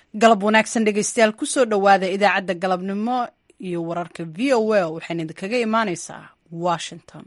galab wanaagsan dhegeystayaal kusoo dhowaada idaacadda galabnimo iyo wararka v o a waxayna idinkaga imaaneysaa washington.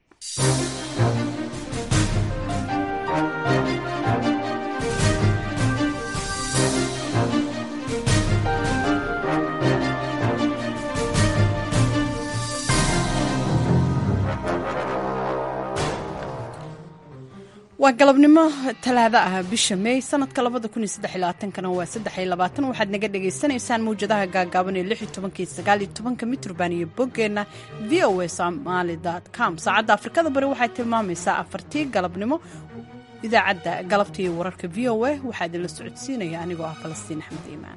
waa galabnimo talaado ah bisha May sanadka 2023 waa 23 waxaad naga dhageysanaysaan mawjadaha gaagaaban ee 16-19 mitrban iyo boggeena voasomali.com. saacadda Afrikada bari waxay tilmaamaysaa 4 galabnimo. idaacadda galabta iyo wararka v o a waxaa idinla socodsiinaya anigoo ah Falastiin Axmed Iimaan.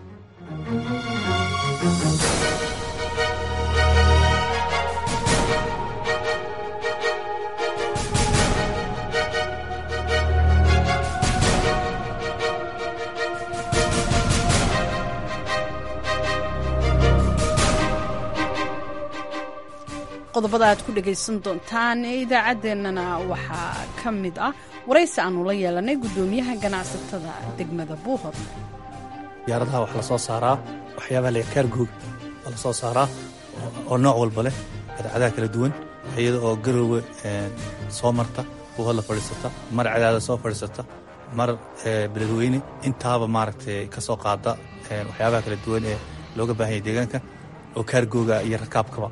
qodobada aad ku dhagaysan doontaan idaacaddeenana waxaa ka mid ah waraysi aanu la yeelanay guddoomiyaha ganacsatada degmada Buuhor. diyaaradaha wax la soo saaraa waxyaabaha la kaargoog la soo saaraa oo nooc walba leh badeecadaha kala duwan iyada oo garowga soo marta Buuhor la fadhiisata mar cadaada soo fadhiisata mar beledweyne intaaba maaragtay ka soo qaada waxyaabaha kala duwan ee looga baahan yahay deegaanka oo kaargooga iyo rakaabkaba.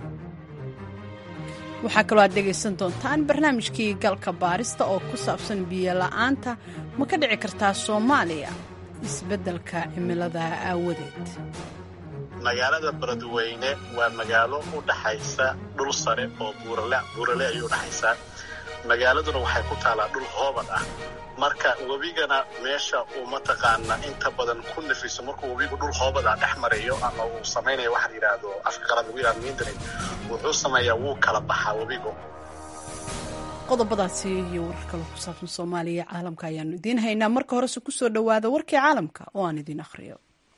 waxaa kaloo aad dhegaysan doontaan barnaamijkii galka baarista oo ku saabsan biyo la'aanta ma ka dhici kartaa Soomaaliya isbeddelka cimilada aawadeed. magaalada Beledweyne waa magaalo u dhaxaysa dhul sare oo buurale ayuu dhaxaysaa. magaaladuna waxay ku taalaa dhul hoobad ah marka webigana meesha uu mataqaana inta badan ku nafiso markuu webigu dhul hoobad ah dhex marayo ama uu samaynayo waxa la yiraahdo afka qalaad lagu yiraahdo mindrin wuxuu sameeyaa wuu kala baxaa webigu. qodobadaasi iyo warar kale ku saabsan Soomaaliya caalamka ayaanu idiin haynaa. marka horese ku soo dhowaada warkii caalamka oo aan idiin akhriyo.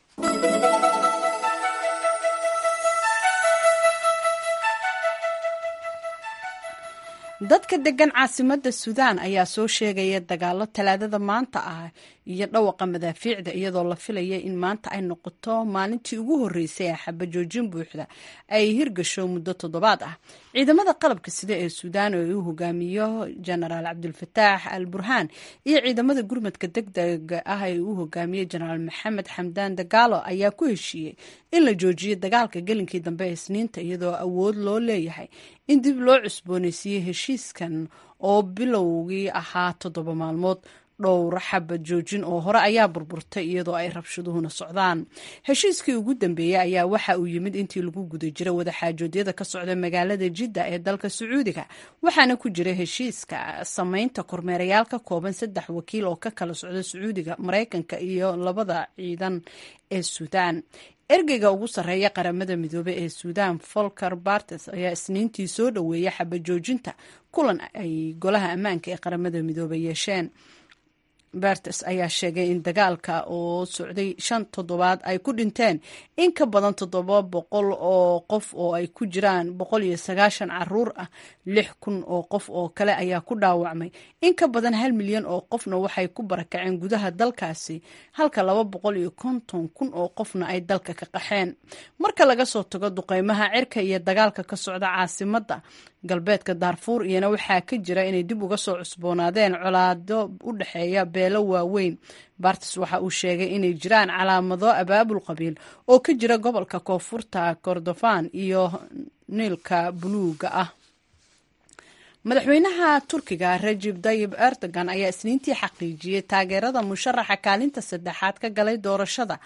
dadka degan caasimadda Suudaan ayaa soo sheegaya dagaalo talaadada maanta ah iyo dhawaqa madaafiicda iyadoo la filayay in maanta ay noqoto maalintii ugu horeysay ee xabajoojin buuxda ay hirgasho muddo 7 ah. ciidamada qalabka sida ee Suudaan oo uu hogaamiyo Genaraal Abdulfataax al-Burhaan iyo ciidamada gurmadka degdega ah ee uu hogaamiyo Genaraal Maxamed Xamdaan Dagaalo ayaa ku heshiiyey in la joojiyo dagaalka gelinkii dambe ee Isniinta iyadoo awood loo leeyahay in dib loo cusboonaysiiyo heshiiskan oo bilowgii ahaa 7 maalmood. dhowr xabad joojin oo hore ayaa burburtay iyadoo ay rabshaduhuna socdaan. heshiiskii ugu dambeeyay ayaa waxa uu yimid intii lagu guda jiray wadaxaajoodyada ka socda magaalada Jidda ee dalka Sacuudiga waxaana ku jira heshiiska samaynta kormeerayaal ka kooban 3 wakiil oo ka kala socda Sacuudiga, Mareykanka iyo labada ciidan ee Suudaan. ergeyga ugu sarreeya qaramada midoobay ee Suudaan Volker Perthes ayaa Isniintii soo dhaweeyay xabajoojinta kulan ay golaha ammaanka ee qaramada midoobay yeesheen. Perthes ayaa sheegay in dagaalka oo socday 5 toddobaad ay ku dhinteen in ka badan 700 oo qof oo ay ku jiraan 190 caruur ah. 6,000 oo qof oo kale ayaa ku dhaawacmay. in ka badan 1 milyan oo qofna waxay ku barakaceen gudaha dalkaasi halka 250,000 oo qofna ay dalka ka qaxeen. marka laga soo tago duqeymaha cirka iyo dagaalka ka socda caasimadda galbeedka Darfur iyana waxaa ka jira inay dib uga soo cusboonaadeen colaado u dhaxeeya beelo waaweyn. Perthes waxa uu sheegay inay jiraan calaamado abaabul qabiil oo ka jira gobolka koonfurta Kordofan iyo Niilka buluuga ah. madaxweynaha Turkiga Recep Tayyip Erdogan ayaa Isniintii xaqiijiyay taageerada musharaxa kaalinta 3aad ka galay doorashada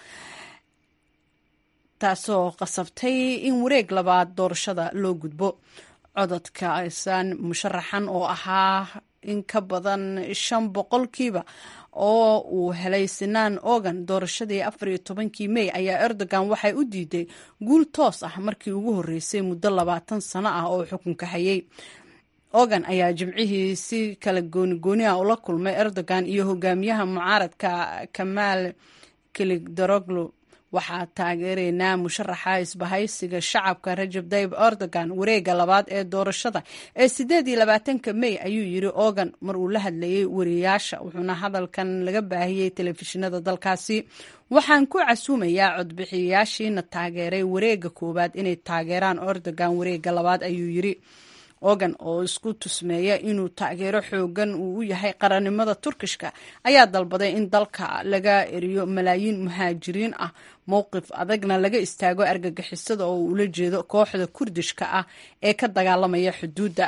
taasoo qasabtay in wareeg labaad doorashada loo gudbo. codadka aysan musharaxan oo ahaa in ka badan 5% oo uu helay Sinan Ogan doorashadii 14 May ayaa Erdogan waxay u diiday guul toos ah markii ugu horeysay muddo 20 sano ah oo xukunka hayay. Ogan ayaa jimcihii si kala gooni ah ula kulmay Erdogan iyo hogaamiyaha mucaaradka Kemal Kılıçdaroğlu waxaa taageeraynaa musharaxa isbahaysiga shacabka Rajab Tayyip Erdogan wareega labaad ee doorashada ee 28 May ayuu yiri Ogan mar uu la hadlayay wariyaasha, wuxuuna hadalkan laga baahiyey telefishinada dalkaasi. Waxaan ku casuumayaa codbixiyayaashiina taageeray wareega koowaad inay taageeraan Erdogan wareega labaad ayuu yiri. Ogan oo isku tusmeeya inuu taageero xoogan uu u yahay qarannimada Turkishka ayaa dalbaday in dalka laga eriyo malaayiin muhaajiriin ah, mowqif adagna laga istaago argagixisada oo ula jeedo kooxda Kurdishka ah ee ka dagaalamaya xuduudda.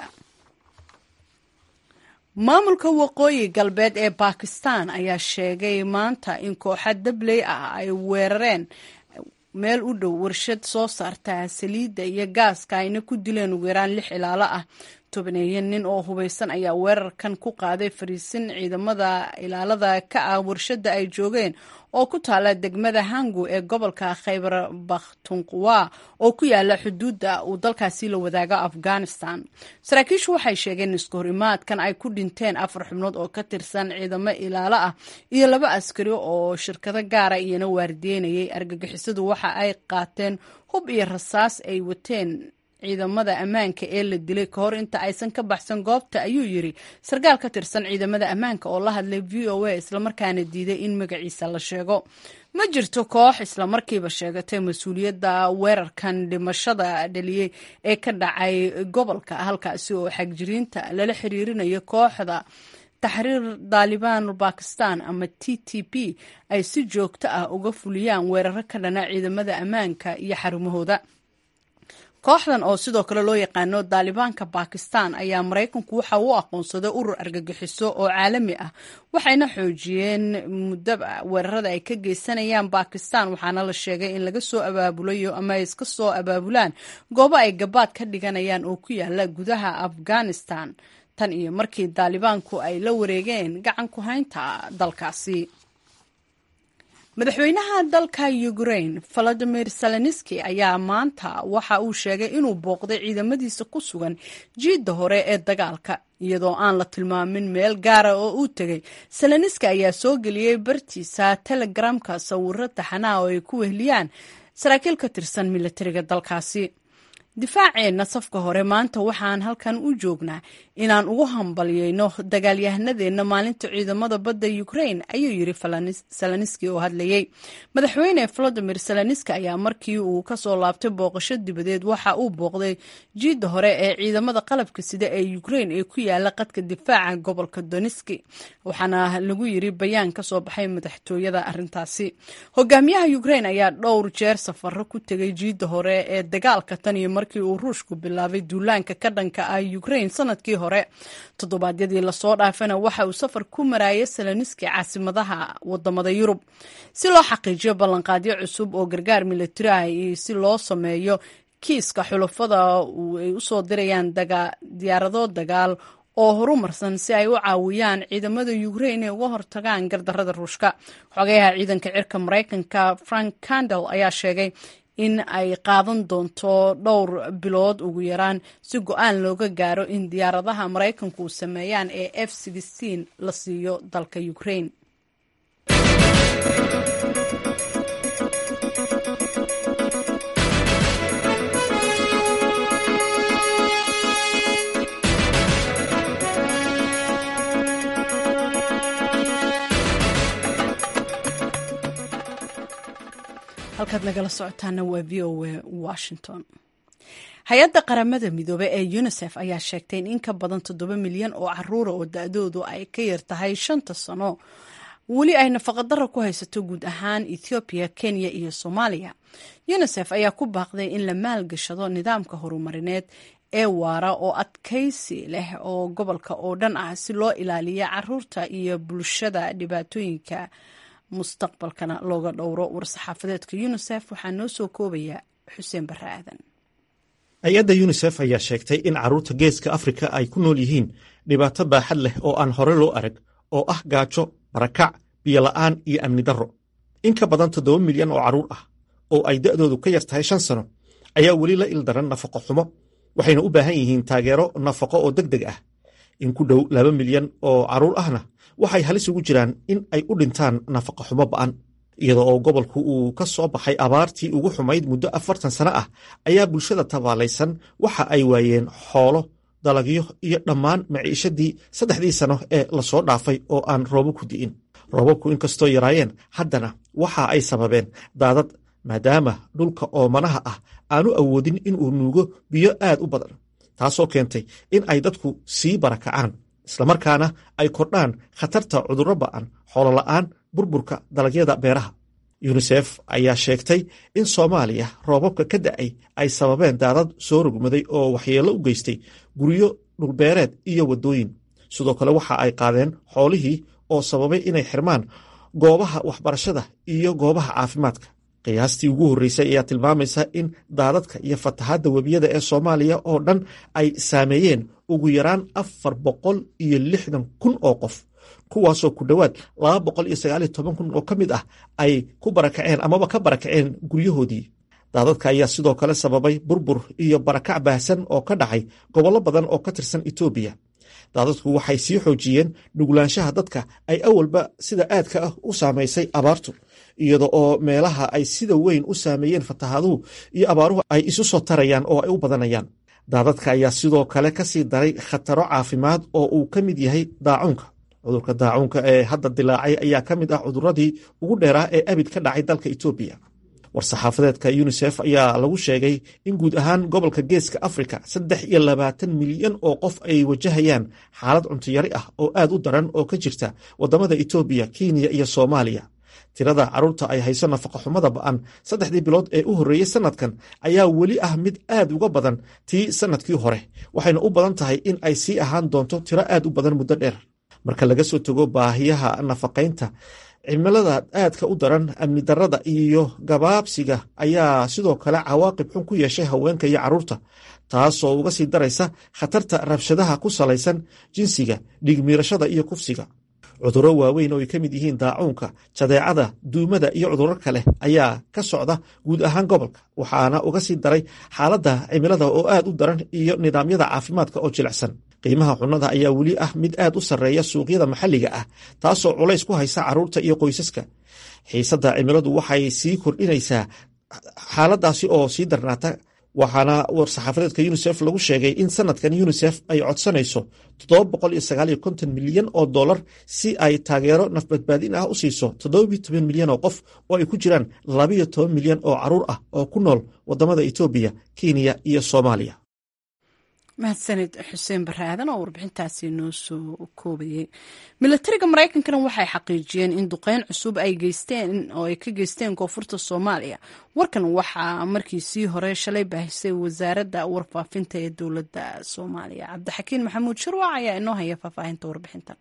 Maamulka waqooyi galbeed ee Pakistan ayaa sheegay maanta in kooxo dabley ah ay weerareen meel u dhow warshad soo saarta saliidda iyo gaaska ayna ku dileen ugu yaraan 6 ilaalo ah. 12 nin oo hubeysan ayaa weerarkan ku qaaday fariisin ciidamada ilaalada ka ah warshadda ay joogeen oo ku taala degmada Hangu ee gobolka Khyber Pakhtunkhwa oo ku yaala xuduudda uu dalkaasi la wadaago Afghanistan. Saraakiishu waxay sheegeen iskahorimaadkan ay ku dhinteen 4 xubnood oo ka tirsan ciidamo ilaalo ah iyo 2 askari oo shirkado gaara iyana waardiyeynayay. Argagixisadu waxa ay qaateen hub iyo rasaas ay wateen ciidamada ammaanka ee la dilay ka hor inta aysan ka baxsan goobta, ayuu yiri sarkaal ka tirsan ciidamada ammaanka oo la hadlay VOA islamarkaana diiday in magaciisa la sheego. Ma jirto koox islamarkiiba sheegatay mas-uuliyadda weerarkan dhimashada dhaliyey ee ka dhacay gobolka, halkaasi oo xagjiriinta lala xiriirinayo kooxda Tahriir Taliban Pakistan ama TTP ay si joogto ah uga fuliyaan weeraro ka dhana ciidamada ammaanka iyo xarumahooda. Kooxdan oo sidoo kale loo yaqaano Talibanka Pakistan ayaa Mareykanku waxa uu aqoonsaday urur argagixiso oo caalami ah, waxayna xoojiyeen mudaba weerarada ay ka geysanayaan Pakistan, waxaana la sheegay in laga soo abaabulayo ama ay iska soo abaabulaan goobo ay gabaad ka dhiganayaan oo ku yaala gudaha Afghanistan tan iyo markii Talibanku ay la wareegeen gacan ku haynta dalkaasi. Madaxweynaha dalka Ukraine Volodymyr Zelensky ayaa maanta waxa uu sheegay inuu booqday ciidamadiisa ku sugan jiidda hore ee dagaalka iyadoo aan la tilmaamin meel gaara oo uu tegay. Zelensky ayaa soo geliyey bartiisa Telegramka sawirro taxanaa oo ay ku wehliyaan saraakiil ka tirsan militariga dalkaasi. Difaaceena safka hore maanta waxaan halkan u joognaa inaan ugu hambalyeyno dagaalyahanadeenna maalinta ciidamada badda Ukraine, ayuu yiri Zelensky oo hadlayay. Madaxweyne Volodymyr Zelensky ayaa markii uu ka soo laabtay booqasho dibadeed waxa uu booqday jiidda hore ee ciidamada qalabka sida ee Ukraine ee ku yaala qadka difaaca gobolka Donetsk, waxaana lagu yiri bayaan ka soo baxay madaxtooyada arrintaasi. Hogaamiyaha Ukraine ayaa dhowr jeer safarro ku tegay jiidda hore ee dagaalka tan iyo markii uu Ruushku bilaabay duulaanka ka dhanka ah Ukraine sanadkii hore. Toddobaadyadii la soo dhaafana waxa uu safar ku marayay Zelensky caasimadaha wadamada Yurub si loo xaqiijiyo ballanqaadyo cusub oo gargaar militari ah iyo si loo sameeyo kiiska xulafada ay u soo dirayaan diyaarado dagaal oo horumarsan si ay u caawiyaan ciidamada Ukraine ee uga hortagaan gardarrada Ruushka. Xogayaha ciidanka cirka Mareykanka Frank Kandel ayaa sheegay in ay qaadan doonto dhowr bilood ugu yaraan si go'aan looga gaaro in diyaaradaha Mareykanku sameeyaan ee F-16 la siiyo dalka Ukraine. halkaad nagala socotaana waa VOA Washington. Hay-adda qaramada midoobe ee UNICEF ayaa sheegtay in ka badan 7 milyan oo caruura oo da-doodu ay ka yar tahay 5 sano weli ay nafaqadaro ku haysato guud ahaan Ethiopia, Kenya iyo Soomaaliya. UNICEF ayaa ku baaqday in la maalgashado nidaamka horumarineed ee waara oo adkaysi leh oo gobolka oo dhan ah si loo ilaaliyo caruurta iyo bulshada dhibaatooyinka mustaqbalkana looga dhowro. War-saxaafadeedka UNICEF waxaa noo soo koobaya Xuseen Barre Aadan. hay-adda UNICEF ayaa sheegtay in carruurta geeska Afrika ay ku nool yihiin dhibaato baaxad leh oo aan hore loo arag oo ah gaajo, barakac, biyola'aan iyo amni darro. in ka badan 7 milyan oo carruur ah oo ay da'doodu ka yar tahay 5 sano ayaa weli la ildaran nafaqo xumo, waxayna u baahan yihiin taageero nafaqo oo degdeg ah. in ku dhow 2 milyan oo carruur ahna waxay halis ugu jiraan in ay u dhintaan nafaqo xumo ba'an. iyadoo oo gobolku uu ka soo baxay abaartii ugu xumayd muddo 40 sano ah ayaa bulshada tabaalaysan waxa ay waayeen xoolo, dalagyo iyo dhammaan maciishadii 3 sano ee lasoo dhaafay oo aan roobo ku di'in. roobabku inkastoo yaraayeen haddana waxa ay sababeen daadad maadaama dhulka oomanaha ah aanu awoodin inuu nuugo biyo aad u badan, taasoo keentay in ay dadku sii barakacaan islamarkaana ay kordhaan khatarta cudurro ba'an, xoolo la'aan, burburka dalagyada beeraha. yunisef ayaa sheegtay in Soomaaliya roobabka ka da'ay ay sababeen daadad soo rogmaday oo waxyeello u geystay guryo, dhulbeereed iyo waddooyin. sidoo kale waxa ay qaadeen xoolihii oo sababay inay xirmaan goobaha waxbarashada iyo goobaha caafimaadka. qiyaastii ugu horreysay ayaa tilmaamaysa in daadadka iyo fatahaadda webiyada ee Soomaaliya oo dhan ay saameeyeen ugu yaraan 460,000 oo qof, kuwaasoo ku dhowaad 219,000 oo ka mid ah ay ku barakaceen amaba ka barakaceen guryahoodii. daadadka ayaa sidoo kale sababay burbur iyo barakac baahsan oo ka dhacay gobollo badan oo ka tirsan Itoobiya. daadadku waxay sii xoojiyeen nuglaanshaha dadka ay awalba sida aadka ah u saamaysay abaartu, iyada oo meelaha ay sida weyn u saameeyeen fatahaaduhu iyo abaaruhu ay isu soo tarayaan oo ay u badanayaan. daadadka ayaa sidoo kale ka sii daray khataro caafimaad oo uu ka mid yahay daacuunka. cudurka daacuunka ee hadda dilaacay ayaa ka mid ah cuduradii ugu dheeraa ee abid ka dhacay dalka Itoobiya. war-saxaafadeedka yunisef ayaa lagu sheegay in guud ahaan gobolka geeska Afrika 23 milyan oo qof ay wajahayaan xaalad cuntiyari ah oo aad u daran oo ka jirta wadamada Itoobiya, Kenya iyo Soomaaliya. tirada carruurta ay hayso nafaqo xumada ba'an 3 bilood ee u horreeyay sanadkan ayaa weli ah mid aad uga badan tii sanadkii hore, waxayna u badan tahay in ay sii ahaan doonto tiro aad u badan muddo dheer. marka laga soo tago baahiyaha nafaqaynta, cimilada aadka u daran, amni darrada iyo gabaabsiga ayaa sidoo kale cawaaqib xun ku yeeshay haweenka iyo carruurta, taasoo uga sii daraysa khatarta rabshadaha ku salaysan jinsiga, dhiigmiirashada iyo kufsiga. cudurro waaweyn oo ay ka mid yihiin daacuunka, jadeecada, duumada iyo cudurro kale ayaa ka socda guud ahaan gobolka, waxaana uga sii daray xaaladda cimilada oo aad u daran iyo nidaamyada caafimaadka oo jilicsan. qiimaha cunnada ayaa weli ah mid aad u sarreeya suuqyada maxalliga ah, taasoo culays ku haysa carruurta iyo qoysaska. xiisadda cimiladu waxay sii kordhinaysaa xaaladdaasi oo sii darnaata, waxaana war-saxaafadeedka yunisef lagu sheegay in sanadkan yunisef ay codsanayso $759 milyan oo dollar si ay taageero nafbadbaadin ah u siiso 17 milyan oo qof oo ay ku jiraan 12 milyan oo carruur ah oo ku nool wadamada Itoobiya, Kenya iyo Soomaaliya. mahadsanid xuseen bare aadan oo warbixintaasi noo soo koobayay. milatariga maraykankana waxay xaqiijiyeen in duqeyn cusub ay geysteen oo ay ka geysteen koonfurta Soomaaliya. warkan waxaa markiisii hore shalay baahisay wasaaradda warfaafinta ee dowladda Soomaaliya. cabdixakiin maxamuud shirwac ayaa inoo haya faahfaahinta warbixintan.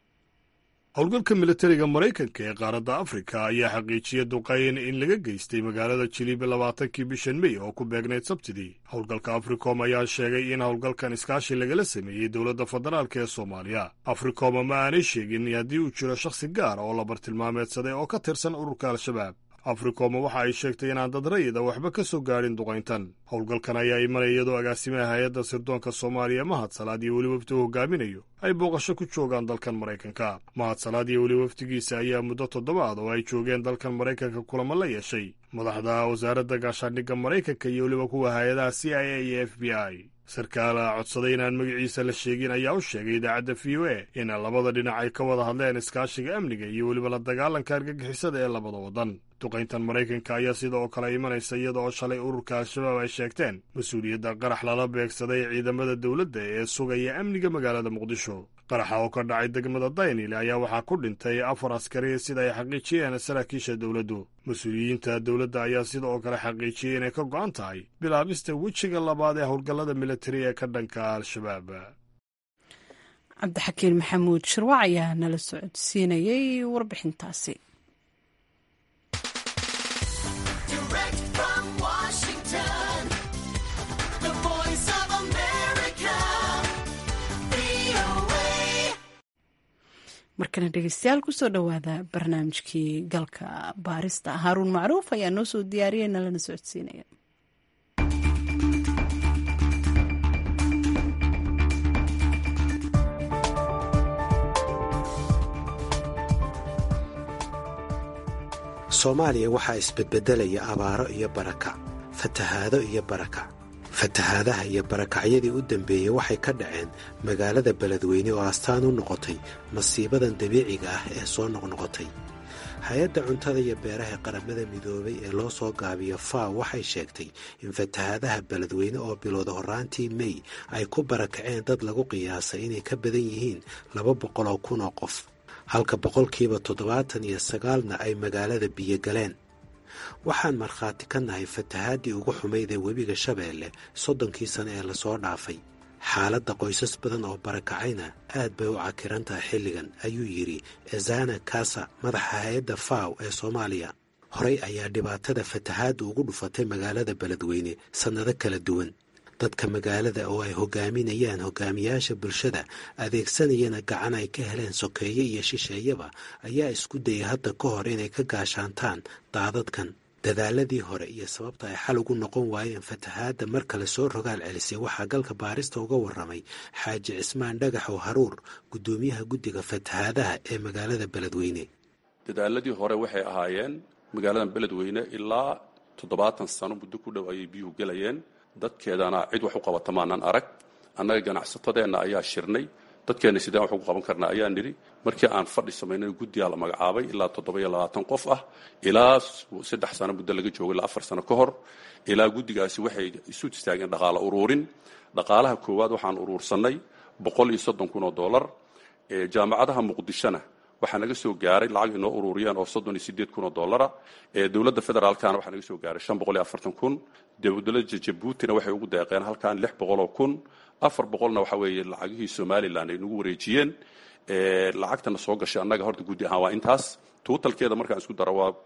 howlgalka milatariga maraykanka ee qaaradda afrika ayaa xaqiijiyey duqayn in laga geystay magaalada jiliib 20kii bishan May oo ku beegnayd Sabtidii. howlgalka africom ayaa sheegay in howlgalkan iskaashi lagala sameeyey dowladda federaalk ee Soomaaliya. africom ma aanay sheegin haddii uu jiro shakhsi gaar oo la bartilmaameedsaday oo ka tirsan ururka al-shabaab. africom waxa ay sheegtay inaan dad rayida waxba ka soo gaadhin duqayntan. howlgalkan ayaa imanaya iyadoo agaasimaha hay-adda sirdoonka Soomaaliya Mahad Salaad iyo weli wafdi uu hogaaminayo ay booqasho ku joogaan dalkan Maraykanka. Mahad Salaad iyo weli wafdigiisa ayaa muddo 7 oo ay joogeen dalkan Maraykanka kulamo la yeeshay madaxda wasaaradda gaashaandhigga Maraykanka iyo weliba kuwa hay-adaha CIA iyo FBI. sarkaala codsaday inaan magaciisa la sheegin ayaa u sheegay idaacadda VOA in labada dhinac ay ka wada hadleen iskaashiga amniga iyo weliba la dagaalanka argagixisada ee labada waddan. duqayntan Maraykanka ayaa sidoo kale imanaysa iyada oo shalay ururka al-shabaab ay sheegteen mas-uuliyadda qarax lala beegsaday ciidamada dowladda ee sugaya amniga magaalada Muqdisho. qaraxa oo ka dhacay degmada Daynile ayaa waxaa ku dhintay 4 askari sida ay xaqiijiyeen saraakiisha dowladdu. mas-uuliyiinta dowladda ayaa sidoo kale xaqiijiyey inay ka go'an tahay bilaabista wejiga labaad ee howlgallada militari ee ka dhanka al-shabaab. cabdixakiin maxamuud shirwac ayaa nala socodsiinayay warbixintaasi. markana dhegeystayaal kusoo dhowaada barnaamijkii galka baarista. haaruun macruuf ayaa noo soo diyaariyay nalana socodsiinaya. soomaaliya waxaa isbedbedelaya abaaro iyo barakac, fatahaado iyo barakac. fatahaadaha iyo barakacyadii u dambeeyey waxay ka dhaceen magaalada beledweyne oo astaan u noqotay masiibadan dabiiciga ah ee soo noqnoqotay. hay-adda cuntada iyo beeraha qaramada midoobay ee loo soo gaabiyo FAO waxay sheegtay in fatahaadaha beledweyne oo bilowda horraantii May ay ku barakaceen dad lagu qiyaasay inay ka badan yihiin 200,000 oo qof, halka 79% ay magaalada biyo galeen. waxaan markhaati ka nahay fatahaadii ugu xumayd ee webiga Shabeelle 30 sano ee lasoo dhaafay. xaaladda qoysas badan oo barakacayna aad bay u cakiran tahay xilligan, ayuu yidhi Ezana Kasa, madaxa hay-adda FAO ee Soomaaliya. horey ayaa dhibaatada fatahaadda ugu dhufatay magaalada beledweyne sannado kala duwan. dadka magaalada oo ay hogaaminayaan hogaamiyaasha bulshada adeegsanayana gacan ay ka heleen sokeeye iyo shisheeyaba ayaa isku dayay hadda ka hor inay ka gaashaantaan daadadkan. dadaaladii hore iyo sababta ay xal ugu noqon waayeen fatahaadda mar kale soo rogaal celisay waxaa galka baarista uga warramay xaaji cismaan dhagax oo haruur, guddoomiyaha guddiga fatahaadaha ee magaalada beledweyne. dadaaladii hore waxay ahaayeen magaaladan beledweyne ilaa 70 sano muddo ku dhow ayay biyuhu gelayeen. dadkeedana cid wax u qabata maanan arag. annaga ganacsatadeenna ayaa shirnay, dadkeenna sideen wax ugu qaban karnaa ayaan nidhi. markii aan fadhi samaynay guddiyaa la magacaabay ilaa 27 qof ah, ilaa 3 sano muddo laga joogo ilaa 4 sano ka hor. ilaa guddigaasi waxay isu istaageen dhaqaale uruurin. dhaqaalaha koowaad waxaan uruursanay $130,000. jaamacadaha muqdishona waxaa naga soo gaaray lacag inoo ururiyeen oo $38,000. dowladda federaalkana waxaa naga soo gaaray $540,000. dowladda Jabuutina waxay ugu deeqeen halkan $600,000. 400na waxa weeye lacagihii Somaliland ay nagu wareejiyeen. lacagtana soo gashay annaga horta guddi ahaan waa intaas. totalkeeda markaan isku daro waa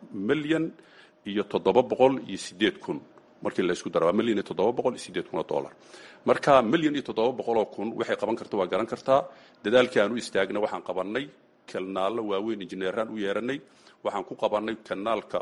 $1,708,000. markii la isku daro waa $1,708,000. marka $1,700,000 waxay qaban kartaa waa garan kartaa. dadaalkii aan u istaagna waxaan qabanay kanaallo waaweyn injineeraan u yeeranay. waxaan ku qabanay kanaalka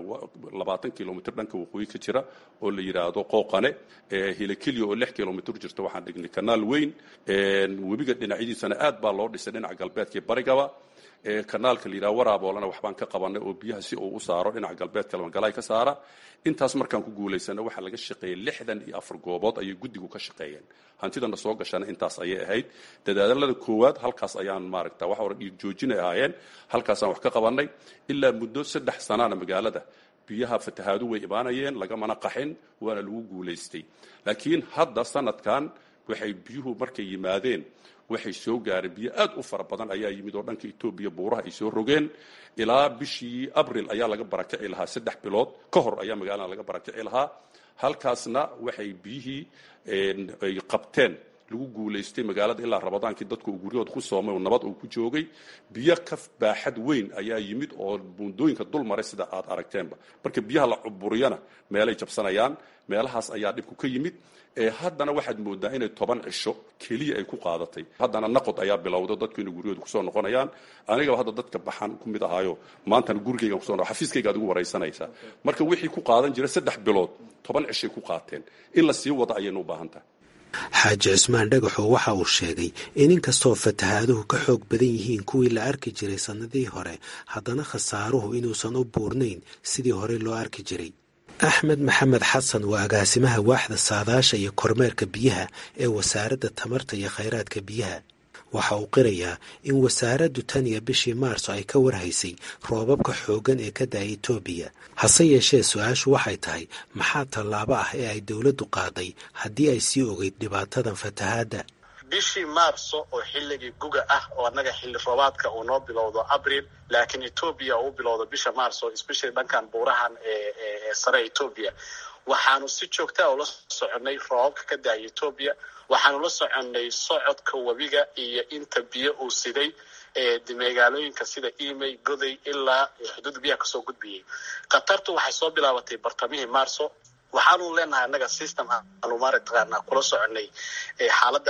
20 kilomitir dhanka waqooyi ka jira oo la yiraahdo Qooqane, Hilakilyo oo 6 kilomitir jirta waxaan dhignay kanaal weyn. webiga dhinacidiisana aad baa loo dhisay dhinaca galbeedka barigaba. kanaalka la yiraahdo Waraaboolana waxbaan ka qabanay oo biyaha si uu u saaro dhinaca galbeedka Labangalay ka saara. intaas markaan ku guuleysana waxa laga shaqeeyay 64 goobood ayay guddigu ka shaqeeyeen. hantidana soo gashana intaas ayay ahayd. dadaalada koowaad halkaas ayaan maaragtaa wax hore joojinay ahaayeen. halkaasaan wax ka qabanay ilaa muddo 3 sanaana magaalada biyaha fatahaadu way ibaanayeen, lagamana qaxin, waana lagu guuleystay. laakiin hadda sanadkan waxay biyuhu markay yimaadeen waxay soo gaareen biyo aad u fara badan ayaa yimid oo dhanka Itoobiya buuraha ay soo rogeen. ilaa bishii Abriil ayaa laga barakici lahaa 3 bilood ka hor ayaa magaalada laga barakici lahaa. halkaasna waxay biyihii ay qabteen lagu guuleystay magaalada ilaa Ramadaankii dadku guriyooda ku soomay oo nabad uu ku joogay. biyo ka baaxad weyn ayaa yimid oo buundooyinka dul maray sida aad aragteenba. marka biyaha la cuburiyana meelay jabsanayaan, meelahaas ayaa dhibku ka yimid. haddana waxaad moodaa inay 10 cisho keliya ay ku qaadatay. haddana naqod ayaa bilowday, dadku inay guriyooda ku soo noqonayaan. anigaba hadda dadka baxan ku mid ahaayo maantana gurigayga ku soo noqon xafiiskayga adigu waraysanaysa. marka wixii ku qaadan jiray 3 bilood 10 cisho ku qaateen. in la sii wada ayaynu u baahan tahay. xaaji cismaan dhagaxoo waxa uu sheegay in inkastoo fatahaaduhu ka xoog badan yihiin kuwii la arki jiray sannadihii hore, haddana khasaaruhu inuusan u buurnayn sidii hore loo arki jiray. axmed maxamed xasan waa agaasimaha waaxda saadaasha iyo kormeerka biyaha ee wasaaradda tamarta iyo khayraadka biyaha. waxa uu qirayaa in wasaaraddu tan iyo bishii Maarso ay ka warhaysay roobabka xooggan ee ka da'ay Itoobiya. hase yeeshee su-aashu waxay tahay maxaa tallaabo ah ee ay dowladdu qaaday haddii ay sii ogeyd dhibaatadan fatahaadda. bishii Maarso oo xilligii guga ah oo annaga xilli roobaadka uu noo bilowdo Abriil, laakiin Itoobiya uu bilowdo bisha Maarso, especially dhankan buurahan ee sare Itoobiya. waxaanu si joogta ah ula soconay roobabka ka da'ay Itoobiya. waxaanu la soconay socodka webiga iyo inta biyo uu siday magaalooyinka sida Imey, Goday ilaa xuduud biyaha kasoo gudbiyay. qatartu waxay soo bilaabatay bartamihii Maarso. waxaanu leenahay annaga system aanu maaragtay kula soconay xaaladaas.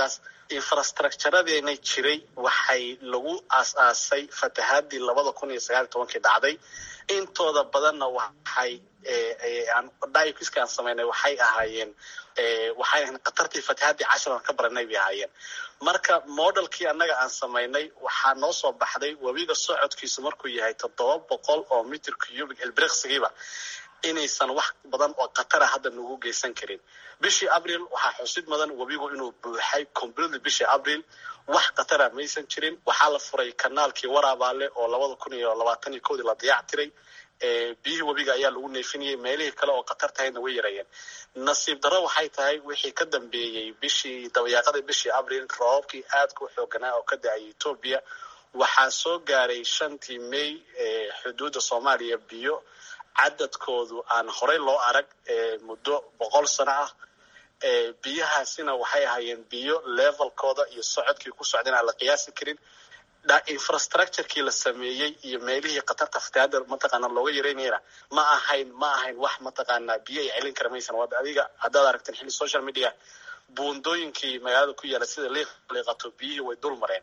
infrastructureadeena jiray waxay lagu aasaasay fatahaadii 2019 dhacday intooda badanna waxay diagnosis aan sameynay waxay ahaayeen qatartii fatahaadii 10 ka baranay bay ahaayeen marka modelkii annaga aan sameynay waxaa noo soo baxday webiga socodkiisu markuu yahay 700 oo mitir cubic ilbiriqsigiiba inaysan wax badan oo qatara hadda nagu geysan karin bishii abriil waxaa xusid mudan webigu inuu buuxay completely bishii abriil wax qatara maysan jirin waxaa la furay kanaalkii Waraabaale oo 2021 la dayactiray biyihii webiga ayaa lagu neefinayay meelihii kale oo qatar tahayna way yareeyeen nasiib darro waxay tahay wixii ka dambeeyay dabayaaqada bishii abriil roobkii aad ku xooganaa oo ka da'ay Ethiopia waxaa soo gaaray 5 May xuduudda Soomaaliya biyo cadadkoodu aan horey loo arag muddo 100 sano ah biyahaasina waxay ahaayeen biyo levelkooda iyo socodkii ku socdeen aan la qiyaasi karin infrastructure-kii la sameeyay iyo meelihii qatarta fatahaadda mataqaana looga yareynayna ma ahayn wax mataqaana biyo ay celin karamaysan waa adiga haddaad aragteen xilli social media buundooyinkii magaalada ku yaala sida liiqato biyihii way dul mareen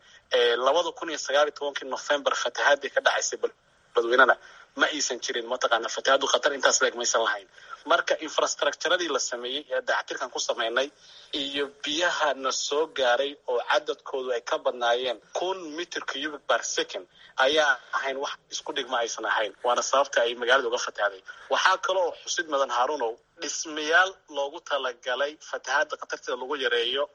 2019 November fatahaadii ka dhacaysay badweynana ma aysan jirin mataqaana fatahaadu qatar intaas leeg maysan lahayn marka infrastructure-adii la sameeyay ee dayactirkan ku sameynay iyo biyaha na soo gaaray oo cadadkoodu ay ka badnaayeen 1 mitir cubic per second ayaa ahayn wax isku dhigma aysan ahayn waana sababta ay magaalada uga fatahaaday waxaa kale oo xusid mudan Haarunow dhismayaal loogu talagalay fatahaadda qatarteeda lagu yareeyo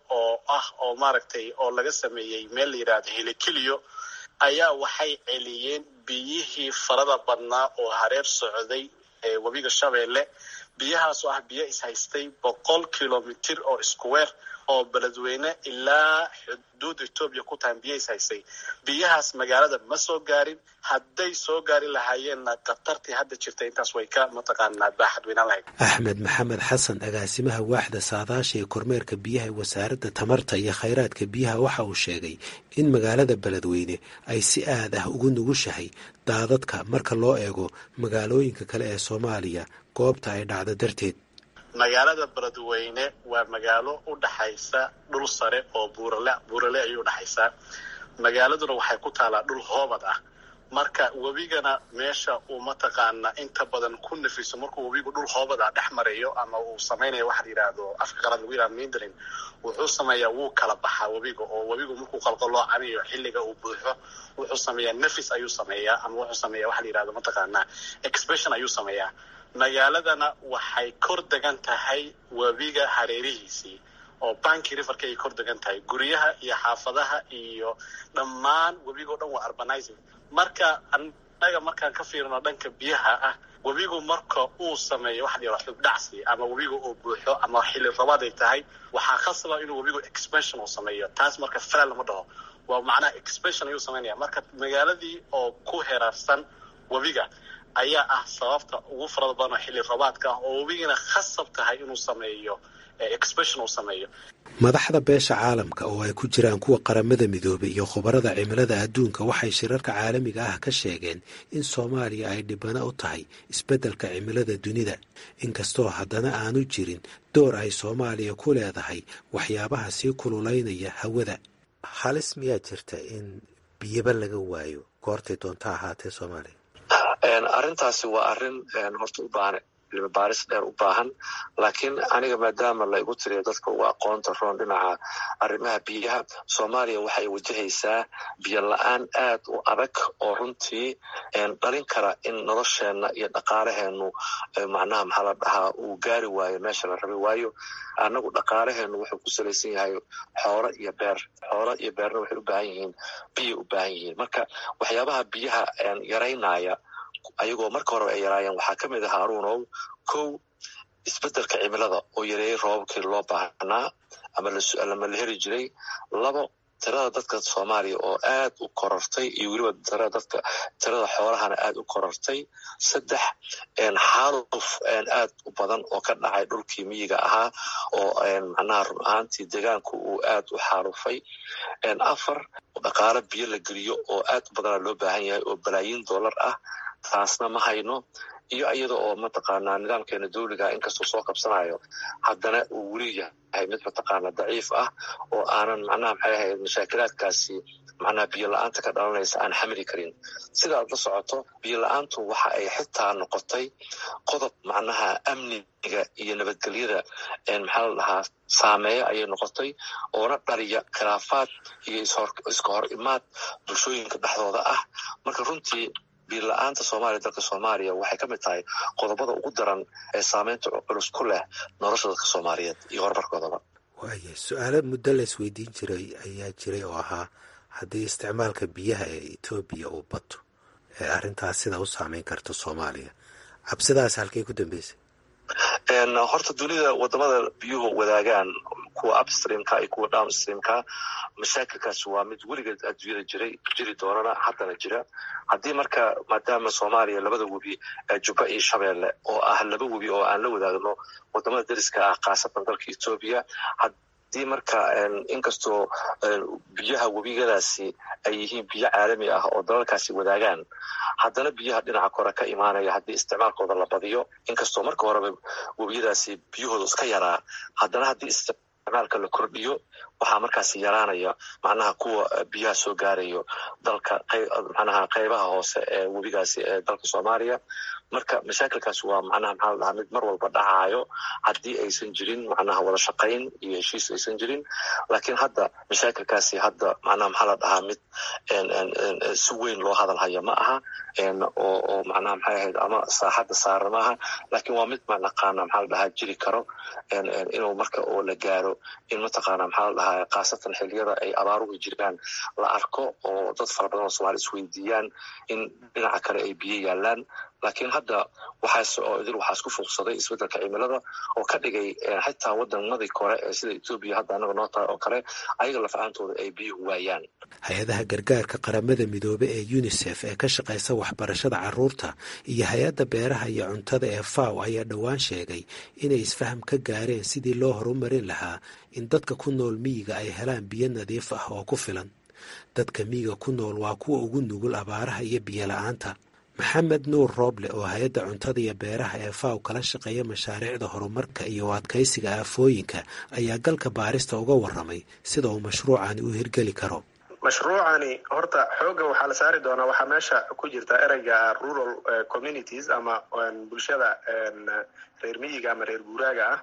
oo maaragtay oo laga sameeyay meel la yiraahdo Helikiliyo ayaa waxay celiyeen biyihii farada badnaa oo hareer socday webiga Shabeelle biyahaas oo biyo is haystay 100 kilomitir oo square oo beledweyne ilaa xuduud Ethiopia ku taan biyo is haystay biyahaas magaalada ma soo gaarin hadday soo gaari lahaayeenna qatartii hadda jirtay intaas way ka mataqaanaa baaxad weynaan lahayd Axmed Maxamed Xasan agaasimaha waaxda saadaasha ee kormeerka biyaha wasaaradda tamarta iyo kheyraadka biyaha waxa uu sheegay in magaalada beledweyne ay si aad ah ugu nugushahay daadadka marka loo eego magaalooyinka kale ee Soomaaliya goobta ay dhacdo darteed magaalada beledweyne waa magaalo u dhaxaysa dhul sare oo buurale ay u dhaxaysaa magaaladuna waxay ku taalaa dhul hoobad ah marka webigana meesha uu mataqaana inta badan ku nafiso markuu webigu dhul hoobad ah dhex marayo ama uu samaynayo waxa la yiraahdo afka qalaad lagu yiraahdo meandering wuxuu sameeyaa wuu kala baxaa webiga oo webigu markuu qalqaloocanayo xilliga uu buuxo wuxuu sameeyaa nafis ayuu sameeyaa ama wuxuu sameeyaa waxa la yiraahdo mataqaana expression ayuu sameeyaa magaaladana waxay kor degan tahay webiga hareerihiisii oo Banki Riverka ay kor degan tahay guryaha iyo xaafadaha iyo dhammaan webiga dhan waa urbanizing marka anaga markaan ka fiirino dhanka biyaha ah webigu marka uu sameeyo waxa la yiraahdo xub dhacsi ama webigu uu buuxo ama xilli rabaad ay tahay waxaa khasaba inuu webigu expansion uu sameeyo taas marka falal lama dhaho waa macna expansion ayuu sameeyaa marka magaaladii oo ku heerarsan webiga ayaa ah sababta ugu farada badan xilli rabaadka oo webigana khasab tahay inuu sameeyo expression uu sameeyo madaxda beesha caalamka oo ay ku jiraan kuwa qaramada midoobay iyo khubarada cimilada adduunka waxay shirarka caalamiga ah ka sheegeen in Soomaaliya ay dhibana u tahay isbeddelka cimilada dunida inkastoo haddana aanu jirin door ay Soomaaliya ku leedahay waxyaabaha sii kululeynaya hawada halis miyaa jirta in biyaba laga waayo goortay doonta ahaatee Soomaaliya arrintaasi waa arrin horta u baahan baaris dheer u baahan laakiin aniga maadaama la igu tiriyo dadka ugu aqoonta roon dhinaca arrimaha biyaha Soomaaliya waxay wajahaysaa biyo la'aan aad u adag oo runtii dhalin kara in nolosheena iyo dhaqaalaheenu macnaha maxaa la dhahaa uu gaari waayo meesha la rabay waayo anagu dhaqaalaheenu wuxuu ku salaysan yahay xoolo iyo beerna waxay u baahan yihiin biyo u baahan yihiin marka waxyaabaha biyaha yaraynaya ayagoo marka hore ay yaraayeen waxaa ka mid ah Haarunow kow isbeddelka cimilada oo yareeyay roobabkii loo baahnaa ama la heli jiray labo tirada dadka Soomaaliya oo aad u korortay iyo weliba tirada xoolahana aad u korortay saddex xaaluf aad u badan oo ka dhacay dhulkii miyiga ahaa oo macnaha run ahaantii deegaanku uu aad u xaalufay afar dhaqaale biyo la geliyo oo aad u badan loo baahan yahay oo balaayiin dollar ah taasna ma hayno iyo iyada oo mataqaanaa nidaamkeena dawliga inkastoo soo qabsanayo haddana uu weli yahay mid mataqaanaa daciif ah oo aanan macnaha maxay ahayd mashaakilaadkaasi macnaha biyo la-aanta ka dhalanaysa aan xamili karin. sidaad la socoto biyo la-aantu waxa ay xitaa noqotay qodob macnaha amniga iyo nabadgelyada maxaa la dhahaa saameeya ayay noqotay oona dhaliya khilaafaad iyo iska hor imaad bulshooyinka dhexdooda ah. marka runtii biyo la-aanta soomaaliya dalka soomaaliya waxay ka mid tahay qodobada ugu daran ee saameynta culus ku leh nolosha dadka soomaaliyeed iyo horumarkoodaba. waaya su-aalo muddo la isweydiin jiray ayaa jiray oo ahaa haddii isticmaalka biyaha ee etoobiya uu bato ee arrintaas sida u saameyn karto soomaaliya, cabsidaas halkay ku dambeysay? horta dunida wadamada biyuhu wadaagaan kuwa upstreamka iyo kuwa downstreamka mashaakilkaasi waa mid weligeed adduunyada jiri doonana haddana jira. haddii marka maadaama soomaaliya labada webi jubba iyo shabeelle oo ah laba webi oo aan la wadaagno wadamada dariska ah khaasatan dalka etoobiya, haddii marka inkastoo biyaha webigadaasi ay yihiin biyo caalami ah oo dalalkaasi wadaagaan, haddana biyaha dhinaca kore ka imaanaya haddii isticmaalkooda la badiyo, inkastoo marka horeba webiyadaasi biyahooda iska yaraa, haddana haddii isticmaalka la kordhiyo waxaa markaasi yaraanaya macnaha kuwa biyaha soo gaarayo dalka macnaha qaybaha hoose ee webigaasi ee dalka soomaaliya. marka mashaakilkaasi waa macnaha maxaa la dhahaa mid mar walba dhacaayo haddii aysan jirin macnaha wada shaqayn iyo heshiis aysan jirin. laakiin hadda mashaakilkaasi hadda macnaha maxaa la dhahaa mid si weyn loo hadal haya ma aha oo macnaha maxay ahayd ama saaxadda saaran maaha, laakiin waa mid naqaana maxaa la dhahaa jiri karo inuu marka oo la gaaro in mataqaana maxaa la dhahaa khaasatan xilliyada ay abaaruhu jiraan la arko oo dad fara badan oo Soomaali isweydiiyaan in dhinaca kale ay biyo yaalaan. laakiin hadda waxaa isku fuuqsaday isbedelka cimilada oo ka dhigay xitaa wadanadii kore ee sida Ethiopia hadda anaga noo tahay oo kale ayaga lafahantooda ay biyuhu waayaan. hay-adaha gargaarka qaramada midoobay ee UNICEF ee ka shaqaysa waxbarashada carruurta iyo hay-adda beeraha iyo cuntada ee FAO ayaa dhowaan sheegay inay isfaham ka gaareen sidii loo horumarin lahaa in dadka ku nool miyiga ay helaan biyo nadiif ah oo ku filan. dadka miyiga ku nool waa kuwa ugu nugul abaaraha iyo biyo la-aanta. maxamed nuur rooble oo hay-adda cuntada iyo beeraha ee FAO kala shaqeeya mashaariicda horumarka iyo adkaysiga aafooyinka ayaa galka baarista uga warramay sida uu mashruucani u hirgeli karo. mashruucani horta xooga waxaa la saari doonaa waxaa meesha ku jirta ereyga rural communities ama bulshada reer miyiga ama reer guuraaga ah.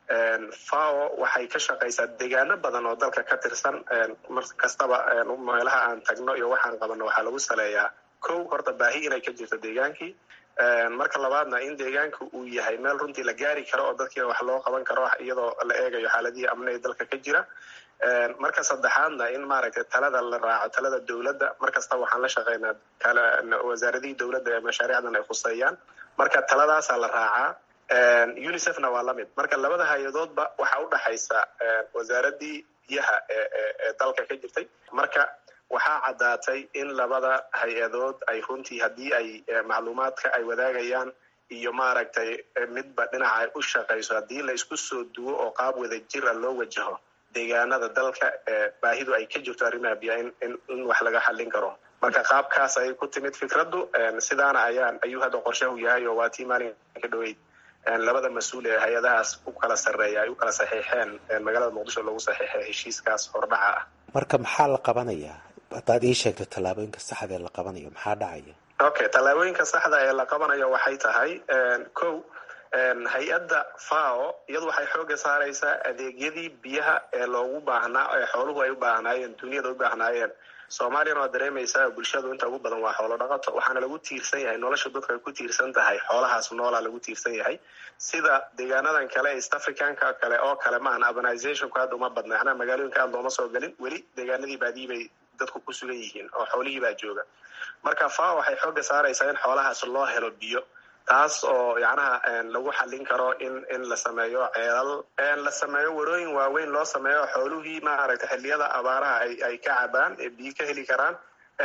FAO waxay ka shaqaysaa deegaano badan oo dalka ka tirsan. mar kastaba meelaha aan tagno iyo waxaan qabanno waxaa lagu saleeyaa kow horta baahi inay ka jirto deegaankii, marka labaadna in deegaanka uu yahay meel runtii la gaari karo oo dadkii wax loo qaban karo iyadoo la eegayo xaaladihii amniga dalka ka jira. marka saddexaadna in maaragtay talada la raaco talada dowladda. markasta waxaan la shaqeynaa wasaaradihii dowladda ee mashaariicdan ay khuseeyaan, marka taladaasaa la raacaa. UNICEFna waa lamid. marka labada hay-adoodba waxaa udhaxaysa wasaaradii biyaha ee dalka ka jirtay. marka waxaa caddaatay in labada hay-adood ay runtii haddii ay macluumaadka ay wadaagayaan iyo maaragtay midba dhinaca ay u shaqayso, haddii la isku soo duwo oo qaab wada jir a loo wajaho deegaanada dalka baahidu ay ka jirto arrimaha biyaha in wax laga xallin karo. marka qaabkaas ayay ku timid fikraddu. sidaana ayuu hadda qorshahu yahay oo waa tii maalinka dhaweyd labada mas-uul ee hay-adahaas u kala sarreeya ay u kala saxiixeen magaalada muqdisho lagu saxiixay heshiiskaas hordhaca ah. marka maxaa la qabanayaa? haddaad ii sheegto tallaabooyinka saxda ee la qabanayo maxaa dhacaya? okay, tallaabooyinka saxda ee la qabanayo waxay tahay kow, hay-adda FAO iyadu waxay xooga saaraysaa adeegyadii biyaha ee loogu baahnaa ee xooluhu ay u baahnaayeen, duniyada u baahnaayeen. soomaaliyana waa dareemaysaa bulshadu inta ugu badan waa xoolo dhaqato, waxaana lagu tiirsan yahay nolosha dadka ay ku tiirsan tahay xoolahaas noolaa lagu tiirsan yahay. sida deegaanadan kale East Africanka kale oo kale maahan urbanizationku aad uma badna, macnaha magaalooyinka aad looma soo gelin, weli deegaanadii baadii bay dadku ku sugan yihiin oo xoolihii baa jooga. marka FAO waxay xooga saaraysaa in xoolahaas loo helo biyo, taas oo yacnaha lagu xallin karo in la sameeyo ceelal, la sameeyo warooyin waaweyn loo sameeyo xooluhii maaragtay xilliyada abaaraha ay ka cabaan ee biyo ka heli karaan.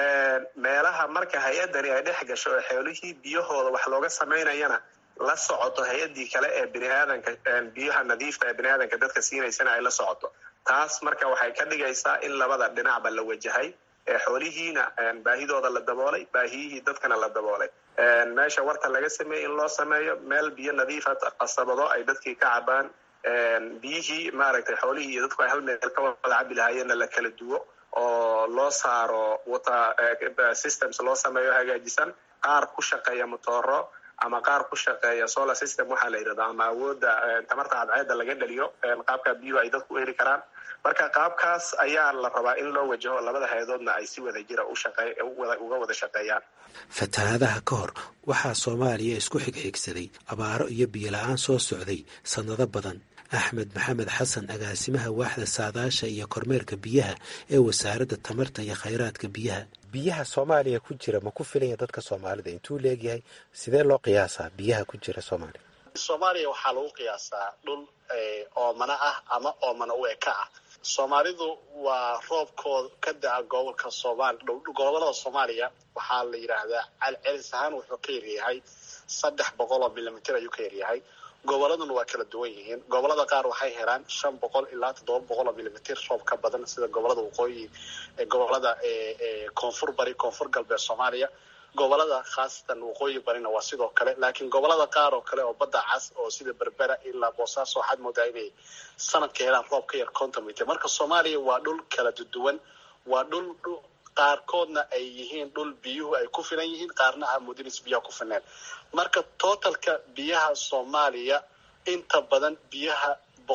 meelaha marka hay-addani ay dhex gasho oo xoolihii biyahooda wax looga samaynayana la socoto hay-addii kale ee biniaadanka biyaha nadiifta ee biniaadanka dadka siinaysana ay la socoto. taas marka waxay ka dhigaysaa in labada dhinacba la wajahay xoolihiina baahidooda la daboolay, baahiyihii dadkana la daboolay. Meesha warta laga sameeyey in loo sameeyo meel biyo nadiifa qasabado ay dadkii ka cabaan, biyihii maaragtay xoolihii iyo dadku ay hal meel ka wada cabi lahaayeenna la kala duwo oo loo saaro water systems loo sameeyo hagaajisan, qaar ku shaqeeya motooro ama qaar ku shaqeeya solar system waxaa la yidhahdaa, ama awoodda tamarta cadceedda laga dhaliyo, qaabka biyuhu ay dadku u heli karaan. Marka qaabkaas ayaa la rabaa in loo wajaho, labada hay-adoodna ay si wada jira uga wada shaqeeyaan. fatahaadaha ka hor waxaa Soomaaliya isku xigxigsaday abaaro iyo biyo la-aan soo socday sannado badan. Axmed Maxamed Xasan, agaasimaha waaxda saadaasha iyo kormeerka biyaha ee wasaaradda tamarta iyo khayraadka biyaha. biyaha Soomaaliya ku jira ma ku filaya dadka Soomaalida? intuu leegyahay? sidee loo qiyaasaa biyaha ku jira Soomaaliya? Soomaaliya waxaa lagu qiyaasaa dhul oomana ah ama oomana u eka ah. Soomaalidu waa roobkooda ka daca gobolka gobolada Soomaaliya waxaa la yidhaahdaa celcelis ahaan wuxuu ka yaryahay 300 milimitir ayuu ka yaryahay. goboladuna waa kala duwan yihiin. gobolada qaar waxay helaan 500 ilaa 700 milimitir roob ka badan, sida gobolada waqooyi, gobolada koonfur bari, koonfur galbeed Soomaaliya. gobolada khaasatan waqooyi barina waa sidoo kale, laakiin gobolada qaar oo kale oo badda cas oo sida Berbera ilaa Boosaaso waxaad moodaa inay sanadka helaan roob ka yar 50 milimitir. marka Soomaaliya waa dhul kala duwan, waa dhul qaarkoodna ay yihiin dhul biyuhu ay ku filan yihiin, qaarna aan mudinis biyaha ku filneen. marka totalka biyaha Soomaaliya inta badan biyaha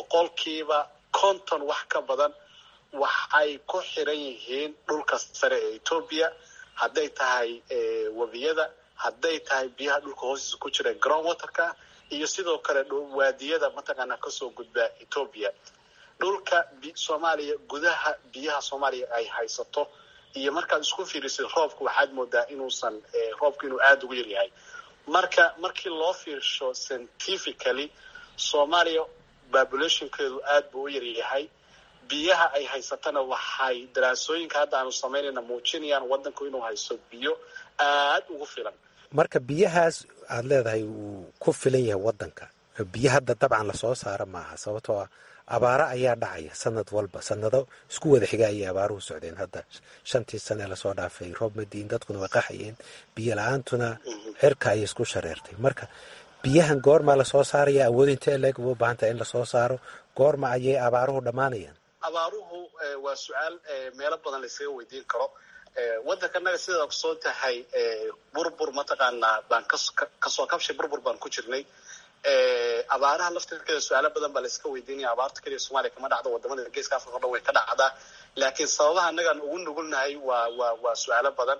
50% wax ka badan waxay ku xiran yihiin dhulka sare ee Ethiopia, hadday tahay wabiyada, hadday tahay biyaha dhulka hoostiisa ku jira ground waterka, iyo sidoo kale waadiyada mataqaanaa kasoo gudba Ethiopia. dhulka Soomaaliya gudaha biyaha Soomaaliya ay haysato iyo markaad isku fiirisid roobku waxaad moodaa inuusan roobku inuu aad ugu yaryahay. markii loo fiirsho scientifically Soomaaliya populationkeedu aad buu u yaryahay. biyaha ay haysatana waxay daraasooyinka hadda aanu samaynayna muujinayaan wadanku inuu haysto biyo aad ugu filan. marka biyahaas aad leedahay uu ku filan yahay wadanka, biyo hadda dabcan lasoo saara maaha, sababtoo ah abaaro ayaa dhacaya sanad walba. sanado isku wada xiga ayay abaaruhu socdeen. hadda 5 sane lasoo dhaafay roob madiin, dadkuna way qaxayeen, biyo la-aantuna cirka ayay isku shareertay. marka biyahan goorma lasoo saaraya? awood intee leeg u baahan tahay in lasoo saaro? goorma ayay abaaruhu dhammaanayaan? abaaruhu waa su-aal meelo badan laysaga weydiin karo. wadankanaga sidaa kusoo tahay burbur mataqaanaa baan kasoo kabshay burbur baan ku jirnay. abaaraha laftirkeeda su-aalo badan baa layska weydiinaya. abaarta keliya Soomaaliya kama dhacdo, wadamada geeska Afrika oo dhan way ka dhacdaa, laakiin sababaha annagaan ugu nugulnahay waa su-aalo badan.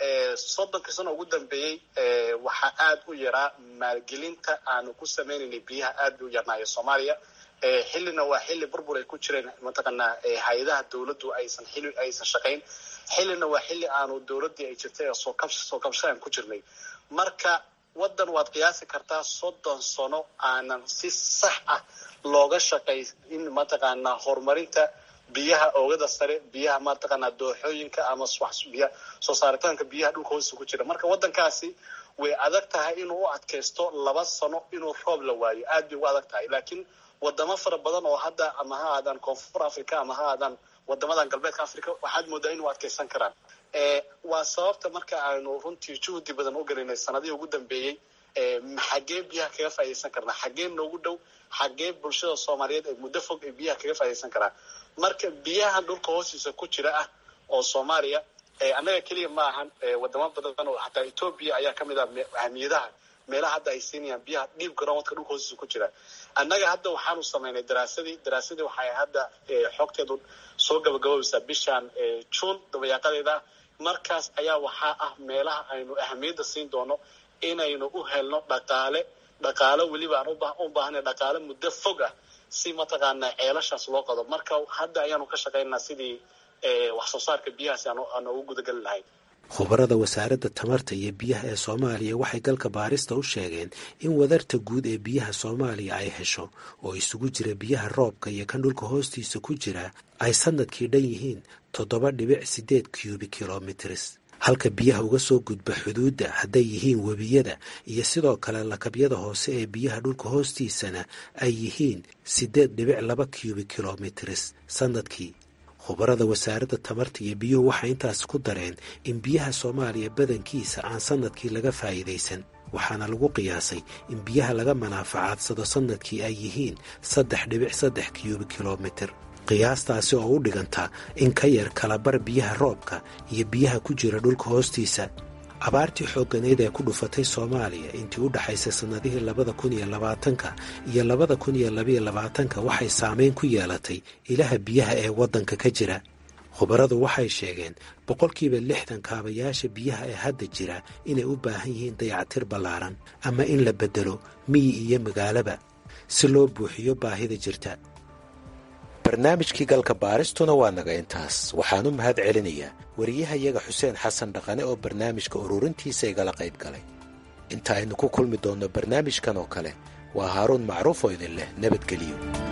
30 sano ugu dambeeyey waxaa aad u yaraa maalgelinta aanu ku sameynaynay biyaha, aad u yarnaayo Soomaaliya. xillina waa xilli burbur ay ku jireen mataqaanaa hay-adaha dawladdu aysan shaqayn. xillina waa xilli aanu dawladdii ay jirtay oo soo kabshaan ku jirnay. marka wadan waad qiyaasi kartaa 30 sano aanan si sax ah looga shaqay in mataqaanaa horumarinta biyaha oogada sare, biyaha mataqaanaa dooxooyinka ama biyaha soo saaritaanka biyaha dhulka hoostiisa ku jira. marka wadankaasi way adag tahay inuu u adkaysto 2 sano inuu roob la waayo, aad bay ugu adag tahay. laakiin wadamo fara badan oo hadda ama ha aadaan koonfur Afrika ama ha aadaan wadamadan galbeedka Afrika waxaad moodaa inuu adkaysan karaan. waa sababta marka aanu runtii juhdi badan u gelinay sanadihii ugu dambeeyey, xagee biyaha kaga faa'iidaysan karnaa, xagee noogu dhow, xagee bulshada Soomaaliyeed ee muddo fog ee biyaha kaga faa'iidaysan karaan. marka biyaha dhulka hoostiisa ku jira ah oo Soomaaliya annaga keliya ma ahan, wadamo badan oo xataa Ethiopia ayaa ka mid ah ahmiyadaha meelaha hadda ay siinayaan biyaha deep groundka dhulka hoostiisa ku jira. annaga hadda waxaanu samaynay daraasadii waxay hadda xogteedu soo gabagabaysaa bishan June dabayaaqadeeda. markaas ayaa waxaa ah meelaha aynu ahmiyadda siin doono inaynu u helno dhaqaale weliba aan u baahnay dhaqaale muddo fog ah si mataqaanaa ceelashaas loo qodo. marka hadda ayaanu ka shaqaynaa sidii wax soo saarka biyahaasi aan ugu gudagali lahayn. khubarada wasaaradda tamarta iyo biyaha ee Soomaaliya waxay galka baarista u sheegeen in wadarta guud ee biyaha Soomaaliya ay hesho oo isugu jira biyaha roobka iyo kan dhulka hoostiisa ku jira ay sanadkii dhan yihiin 7.8 cubic kilometers, halka biyaha uga soo gudba xuduudda hadday yihiin webiyada iyo sidoo kale lakabyada hoose ee biyaha dhulka hoostiisana ay yihiin 8.2 cubic kilometers sanadkii. khubarada wasaaradda tamarta iyo biyuhu waxay intaas ku dareen in biyaha soomaaliya badankiisa aan sannadkii laga faa'iidaysan waxaana lagu qiyaasay in biyaha laga manaafacadsado sannadkii ay yihiin 3.3 kiyuubik kilomitir qiyaastaasi oo u dhiganta in ka yar kalabar biyaha roobka iyo biyaha ku jira dhulka hoostiisa abaartii xoogganeed ee ku dhufatay soomaaliya intii u dhaxaysay sannadihii 2020 iyo 2022 waxay saamayn ku yeelatay ilaha biyaha ee waddanka ka jira khubaradu waxay sheegeen 60% kaabayaasha biyaha ee hadda jira inay u baahan yihiin dayactir ballaaran ama in la beddelo miyi iyo magaalaba si loo buuxiyo baahida jirta barnaamijkii galka baaristuna waa naga intaas waxaan u mahad celinayaa wariyahayaga xuseen xasan dhaqane oo barnaamijka ururintiisa igala qayb galay inta aynu ku kulmi doonno barnaamijkan oo kale waa haaruun macruuf oo idin leh nabadgeliyo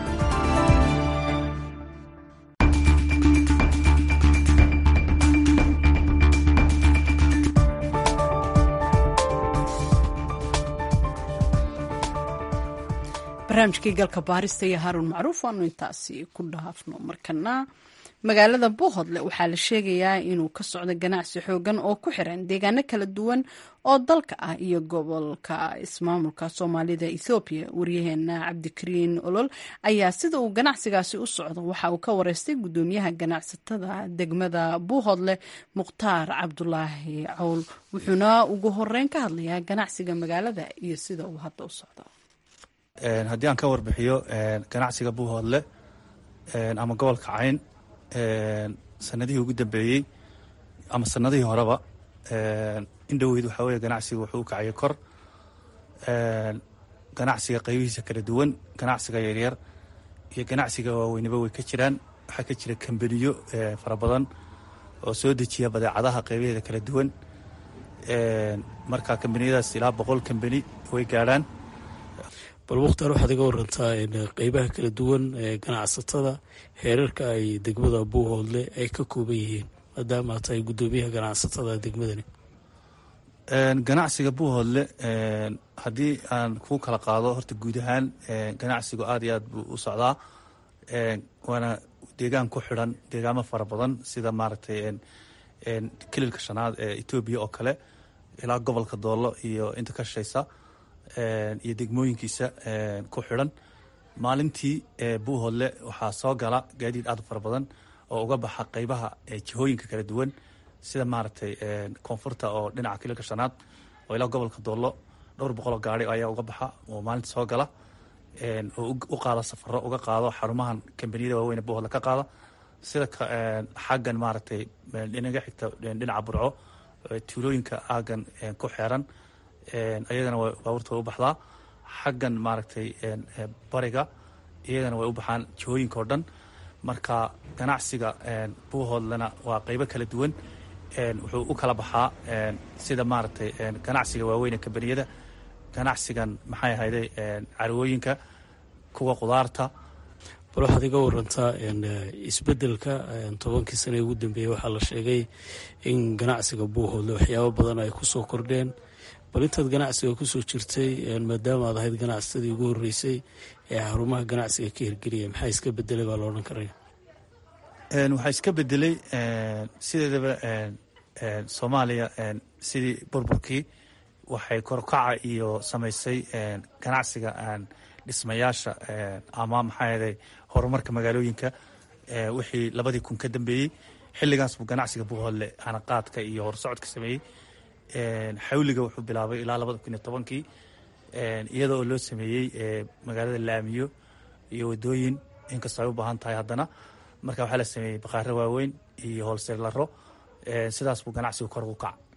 barnaamijkii galka baarista iyo haaruun macruuf waanu intaasi ku dhaafno markana magaalada buuhoodle waxaa la sheegayaa inuu ka socdo ganacsi xoogan oo ku xiran deegaano kala duwan oo dalka ah iyo gobolka ismaamulka soomaalida ethoobiya waryaheena cabdikariin olol ayaa sida uu ganacsigaasi u socdo waxa uu ka wareystay gudoomiyaha ganacsatada degmada buuhoodle mukhtaar cabdulaahi cawl wuxuuna ugu horeyn ka hadlayaa ganacsiga magaalada iyo sida uu hadda u socdo haddii aan ka warbixiyo ganacsiga buuhoodle ama gobolka cayn sanadihii ugu dambeeyey ama sanadihii horeba indhoweyd waxaa weeye ganacsiga wuxuu u kacayay kor ganacsiga qaybihiisa kala duwan ganacsiga yaryar iyo ganacsiga waaweynaba way ka jiraan waxaa ka jira kambaniyo fara badan oo soo dejiya badeecadaha qaybaheeda kala duwan marka kambaniyadaas ilaa 100 kambani way gaadhaan bal mukhtaar waxaad iga warantaa qeybaha kala duwan ee ganacsatada heerarka ay degmada buuhoodle ay ka kooban yihiin maadaama aad tahay gudoomiyaha ganacsatada degmadani ganacsiga buuhoodle haddii aan ku kala qaado horta guud ahaan ganacsigu aad iyo aad buu u socdaa waana deegaan ku xidhan deegaamo fara badan sida maaragtay kililka shanaad ee etoobiya oo kale ilaa gobolka doollo iyo inta ka shaysa iyo degmooyinkiisa ku xidhan maalintii buuhoodle waxaa soo gala gaadiid aad u fara badan oo uga baxa qaybaha jihooyinka kala duwan sida maaragtay koonfurta oo dhinaca kililka shanaad oo ilaa gobolka doollo 200 gaari ayaa uga baxa oo maalinta soo gala oo u qaada safaro uga qaado xarumahan kambaniyada waaweyn ee buuhoodle ka qaada sida xaggan maaragtay dhinaga xigta dhinaca burco tuulooyinka aagan ku xeeran iyagana baabuurta way u baxdaa xaggan maaragtay bariga iyagana way u baxaan jihooyinka oo dhan marka ganacsiga buuhoodlena waa qaybo kala duwan wuxuu u kala baxaa sida maaragtay ganacsiga waaweyn kambaniyada ganacsigan maxay ahayday carwooyinka kuwa qudaarta bal waxaad iga warantaa isbedelka 10 sano ugu dambeeyey waxaa la sheegay in ganacsiga buuhoodle waxyaabo badan ay kusoo kordheen bal intaad ganacsiga kusoo jirtay maadaama aad ahayd ganacsatadii ugu horreysay ee xarumaha ganacsiga ka hirgeliya maxaa iska bedelay baa la odhan karaya waxaa iska bedelay sideedaba soomaaliya sidii burburkii waxay korkaca iyo samaysay ganacsiga dhismayaasha ama maxaa yeelay horumarka magaalooyinka wixii 2000 ka dambeeyey xilligaas buu ganacsiga buuhoodle hanaqaadka iyo horsocodka sameeyey xawliga wuxuu bilaabay ilaa 2010 iyadoo loo sameeyey magaalada laamiyo iyo wadooyin inkastoo ay u baahan tahay haddana marka waxaa la sameeyey baqaaro waaweyn iyo hoolseelaro sidaas buu ganacsigu kor ugu kaca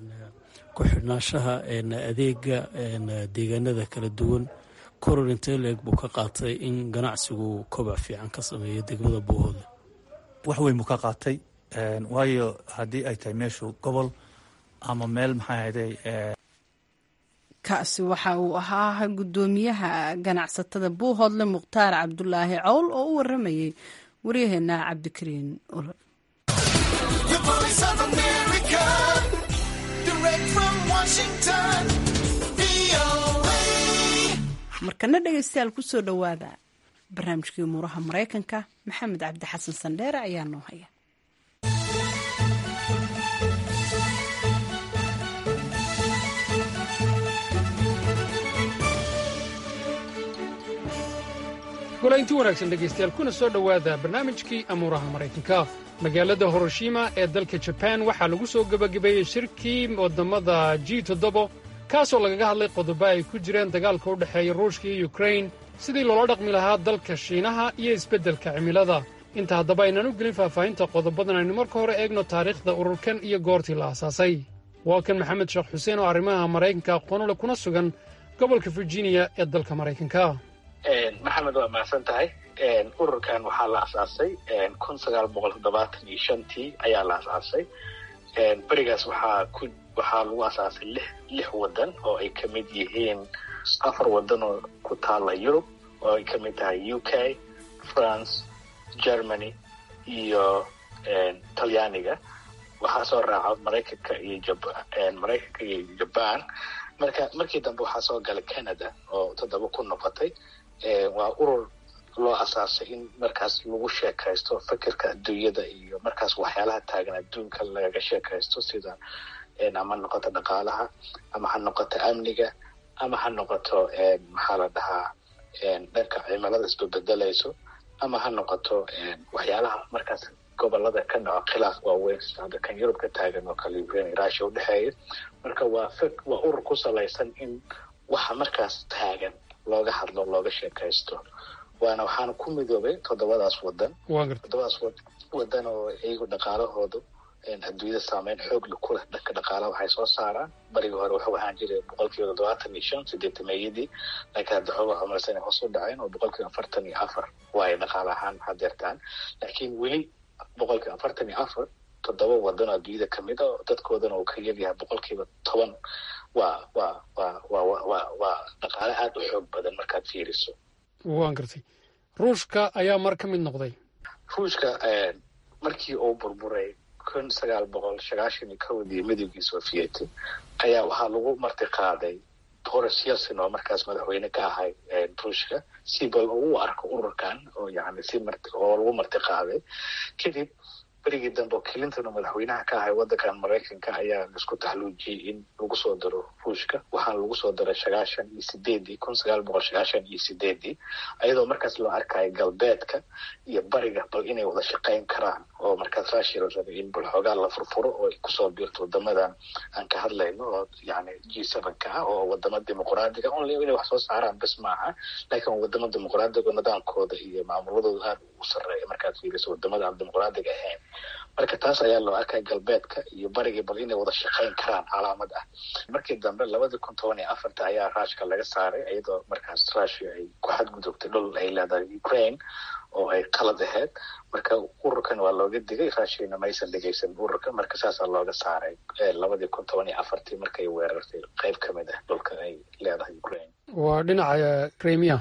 ku xidhnaanshaha adeega deegaanada kala duwan koror intee leeg buu ka qaatay in ganacsigu kobac fiican ka sameeyo degmada buuhoodle wax weyn buu ka qaatay waayo haddii ay tahay meeshu gobol ama meel maxay ahayday kaasi waxa uu ahaa gudoomiyaha ganacsatada buuhoodle mukhtaar cabdulaahi cawl oo u waramayay waryaheena cabdikariin olol markana dhegeystayaal kusoo dhawaada barnaamijkii umuuraha maraykanka maxamed cabdi xasan sandheere ayaa noo haya. golaynti wanaagsan dhegaystayaal kuna soo dhowaada barnaamijkii amuuraha maraykanka. magaalada hiroshima ee dalka jabaan waxaa lagu soo gebagabeeyey shirkii waddammada G7 kaasoo lagaga hadlay qodobo ay ku jireen dagaalka u dhexeeya ruushka iyo yukrain, sidii loola dhaqmi lahaa dalka shiinaha iyo isbeddelka cimilada. inta haddaba aynaan u gelin faahfaahinta qodobadan aynu marka hore eegno taariikhda ururkan iyo goortii la aasaasay. waa kan maxamed sheekh xuseen oo arrimaha maraykanka aqoonule kuna sugan gobolka virginia ee dalka maraykanka. maxamed waa mahadsan tahay. ururkan waxaa la asaasay 1975 ayaa la asaasay. berigaas waxaa lagu asaasay lix wadan oo ay ka mid yihiin 4 wadan oo ku taala Yurub oo ay ka mid tahay UK, France, Germany iyo Talyaaniga. waxaa soo raaca Maraykanka iyo Japan. markii dambe waxaa soo galay Canada oo 7 ku noqotay. waa urur loo asaasay in markaas lagu sheekaysto fikirka adduunyada iyo markaas waxyaalaha taagan adduunka lagaga sheekaysto, sida ama noqoto dhaqaalaha, ama ha noqoto amniga, ama ha noqoto maxaa la dhahaa dhanka cimilada isbedelayso, ama ha noqoto waxyaalaha markaas gobolada ka dhaco khilaaf waaweyn sida kan Yurub ka taagan oo kale Ukraine iyo Russia u dhexeeya. marka waa urur ku salaysan in waxa markaas taagan looga hadlo, looga sheekaysto. waxaana ku midoobay 7 wadan oo iyagu dhaqaalahooda adduunyada saameyn xoog ku leh. dhanka dhaqaalaha waxay soo saaraan barigii hore wuxuu ahaan jiray 75% laakiin hadda xoogaa xumaysan hoos u dhaceen oo 44% waay dhaqaale ahaan hadeertaan. laakiin weli 44% 7 wadan oo adduunyada ka mid ah dadkoodana uu ka yaryahay 10%. waa dhaqaale aad u xoog badan markaad fiiriso. waan gartay. ruushka ayaa mar ka mid noqday. ruushka markii uu burburay 1991 midowgii Soviet ayaa waxaa lagu martiqaaday Boris Yeltsin oo markaas madaxweyne ka ahay ruushka si bal uu arko ururkan oo lagu martiqaaday. kadib berigii dambe Clinton oo madaxweynaha ka ahay waddankan Maraykanka ayaa isku taxluujiyay in lagu soo daro ruushka. waxaan lagu soo daray 1998 ayadoo markaas loo arkay galbeedka iyo bariga bal inay wada shaqayn karaan, oo markaas Russia rabay in bal xoogaa la furfuro oo ay kusoo biirto wadamadan aan ka hadlayno oo yani G7 ah oo wadamo dimuqraadiga oo inay wax soo saaraan bas maaha, laakiin wadamo dimuqraadiga nidaamkooda iyo maamuladooda aad u sareeya markaad fiiriso wadamada aan dimuqraadiga ahayn. marka taas ayaa loo arkay galbeedka iyo bariga bal inay wada shaqayn karaan calaamad ah. markii dambe 2014 ayaa Ruushka laga saaray iyadoo markaas Russia ay ku xadgudubtay dhul ay leedahay Ukraine oo ay qalad ahayd. marka ururkan waa looga digay, Russia ma aysan dhageysan ururka. marka saas looga saaray 2014 markay weerartay qayb ka mid ah dhulka ay leedahay Ukraine. waa dhinaca Crimea.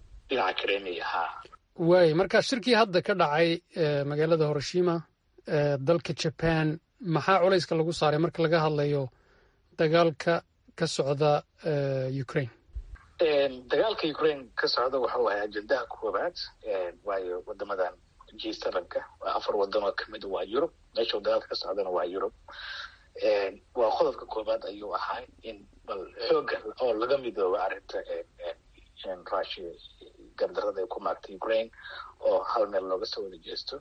ha waay. marka shirkii hadda ka dhacay magaalada Hiroshima dalka Japan maxaa culayska lagu saaray marka laga hadlayo dagaalka ka socda Ukraine? dagaalka Ukraine ka socda wuxuu ahaa ajendaha koobaad. waayo wadamadan G7 waa 4 wadan oo kamid waa Yurub, meesha dagaalka ka socdana waa Yurub. waa qodobka koobaad ayuu ahaa in bal xooga oo laga midoobo arrinta Russia gardarada ay ku maagtay Ukraine oo hal meel looga soo wada jeesto.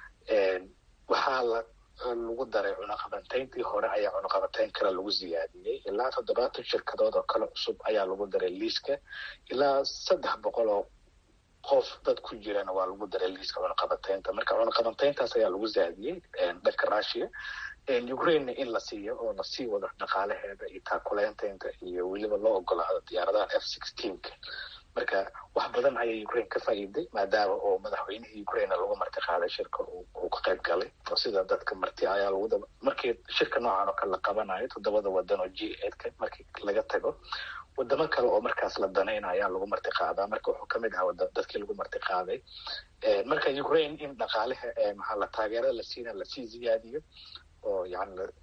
waxaa lagu daray cunaqabateyntii hore ayaa cunaqabateyn kale lagu siyaadiyey. ilaa 70 shirkadood oo kale cusub ayaa lagu daray liiska. ilaa 300 oo qof dad ku jirana waa lagu daray liiska cunaqabateynta. marka cunaqabateyntaas ayaa lagu siyaadiyey dhanka Russia. Ukraine in la siiyo oo la sii wado dhaqaalaheeda iyo taakuleynteeda iyo weliba loo ogolaado diyaaradaha F-16. marka wax badan ayay Ukraine ka faa'iiday maadaama oo madaxweynihii Ukraine lagu martiqaaday shirka uu ka qayb galay. oo sida dadka marti ayaa markii shirka noocan oo kale la qabanayo 7 wadan oo G8 markii laga tago wadamo kale oo markaas la danaynayo ayaa lagu martiqaadaa. marka wuxuu kamid ahaa dadkii lagu martiqaaday. marka Ukraine in dhaqaalaha maxaa la taageerada la siina la sii ziyaadiyo oo yani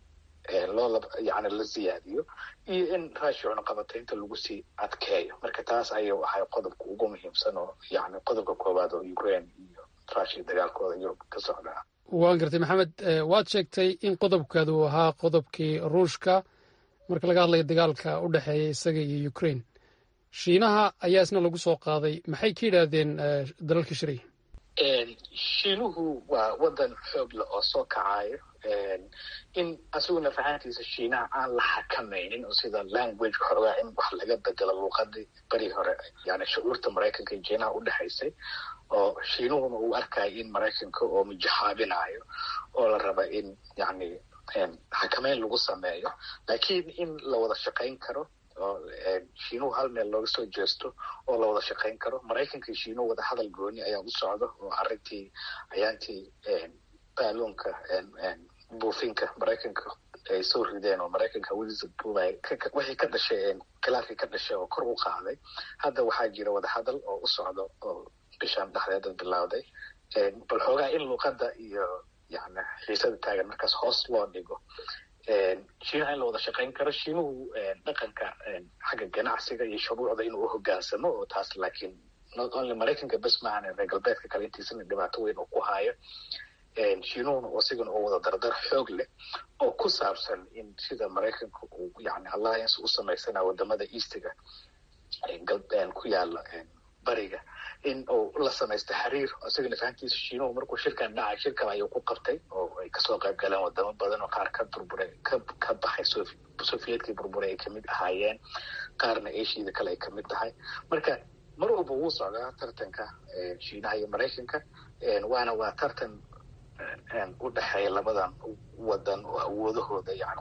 yani la siyaadiyo iyo in russia cunaqabataynta lagu sii adkeeyo. marka taas ayuu ahay qodobka ugu muhiimsan oo yani qodobka koowaad oo ukraine iyo russia dagaalkooda yurub ka socdaa. waan gartay maxamed, waad sheegtay in qodobkaada uu ahaa qodobkii ruushka marka laga hadlayo dagaalka u dhexeeya isaga iyo ukraine. shiinaha ayaa isna lagu soo qaaday, maxay ka yidhaahdeen dalalka shiraya? shiinuhu waa wadan xoog leh oo soo kacayo, in asaguna fahantiisa shiinaha aan la xakamaynin oo sida language xoogaa in wax laga bedelo luuqadii beri hore yani shucuurta maraykanka iyo shiinaha u dhexaysay, oo shiinuhuna uu arkayo in maraykanka oo mujahaabinayo oo la raba in yani xakamayn lagu sameeyo, laakiin in la wada shaqayn karo oo shiinuhu hal meel looga soo jeesto oo la wada shaqayn karo. maraykanka iyo shiinuhu wada hadal gooni ayaa u socda oo arrintii ayaantii baaluunka buufinka maraykanka ay soo rideen oo maraykanka hawadiisa buubay wixii ka dhashay khilaafkii ka dhashay oo kor u qaaday. hadda waxaa jira wada hadal oo u socda oo bishaan dhexdeeda bilowday, bal xoogaa in luuqada iyo yani xiisada taagan markaas hoos loo dhigo. shiinaha in la wada shaqayn karo, shiinuhu dhaqanka xagga ganacsiga iyo shuruucda inuu uhogaansamo oo taas laakiin not only maraykanka bes maahan reer galbeedka kale intiisana dhibaato weyn oo ku hayo. shiinuhuna asigana oo wada dardar xoog leh oo ku saabsan in sida maraykanka uu yani alliance u samaysana wadamada eastiga ku yaala bariga in uu la samaysta xiriir. isagana fahantiisa shiinuhu markuu shirkan dhacay shirkan ayuu ku qabtay oo ay kasoo qayb galeen wadamo badan oo qaar ka burburay ka baxay sofiyeedkii burburay ay kamid ahaayeen, qaarna asiada kale ay kamid tahay. marka mar walba wuu socdaa tartanka shiinaha iyo maraykanka, waa tartan u dhexeeya labadan wadan oo awoodahooda yani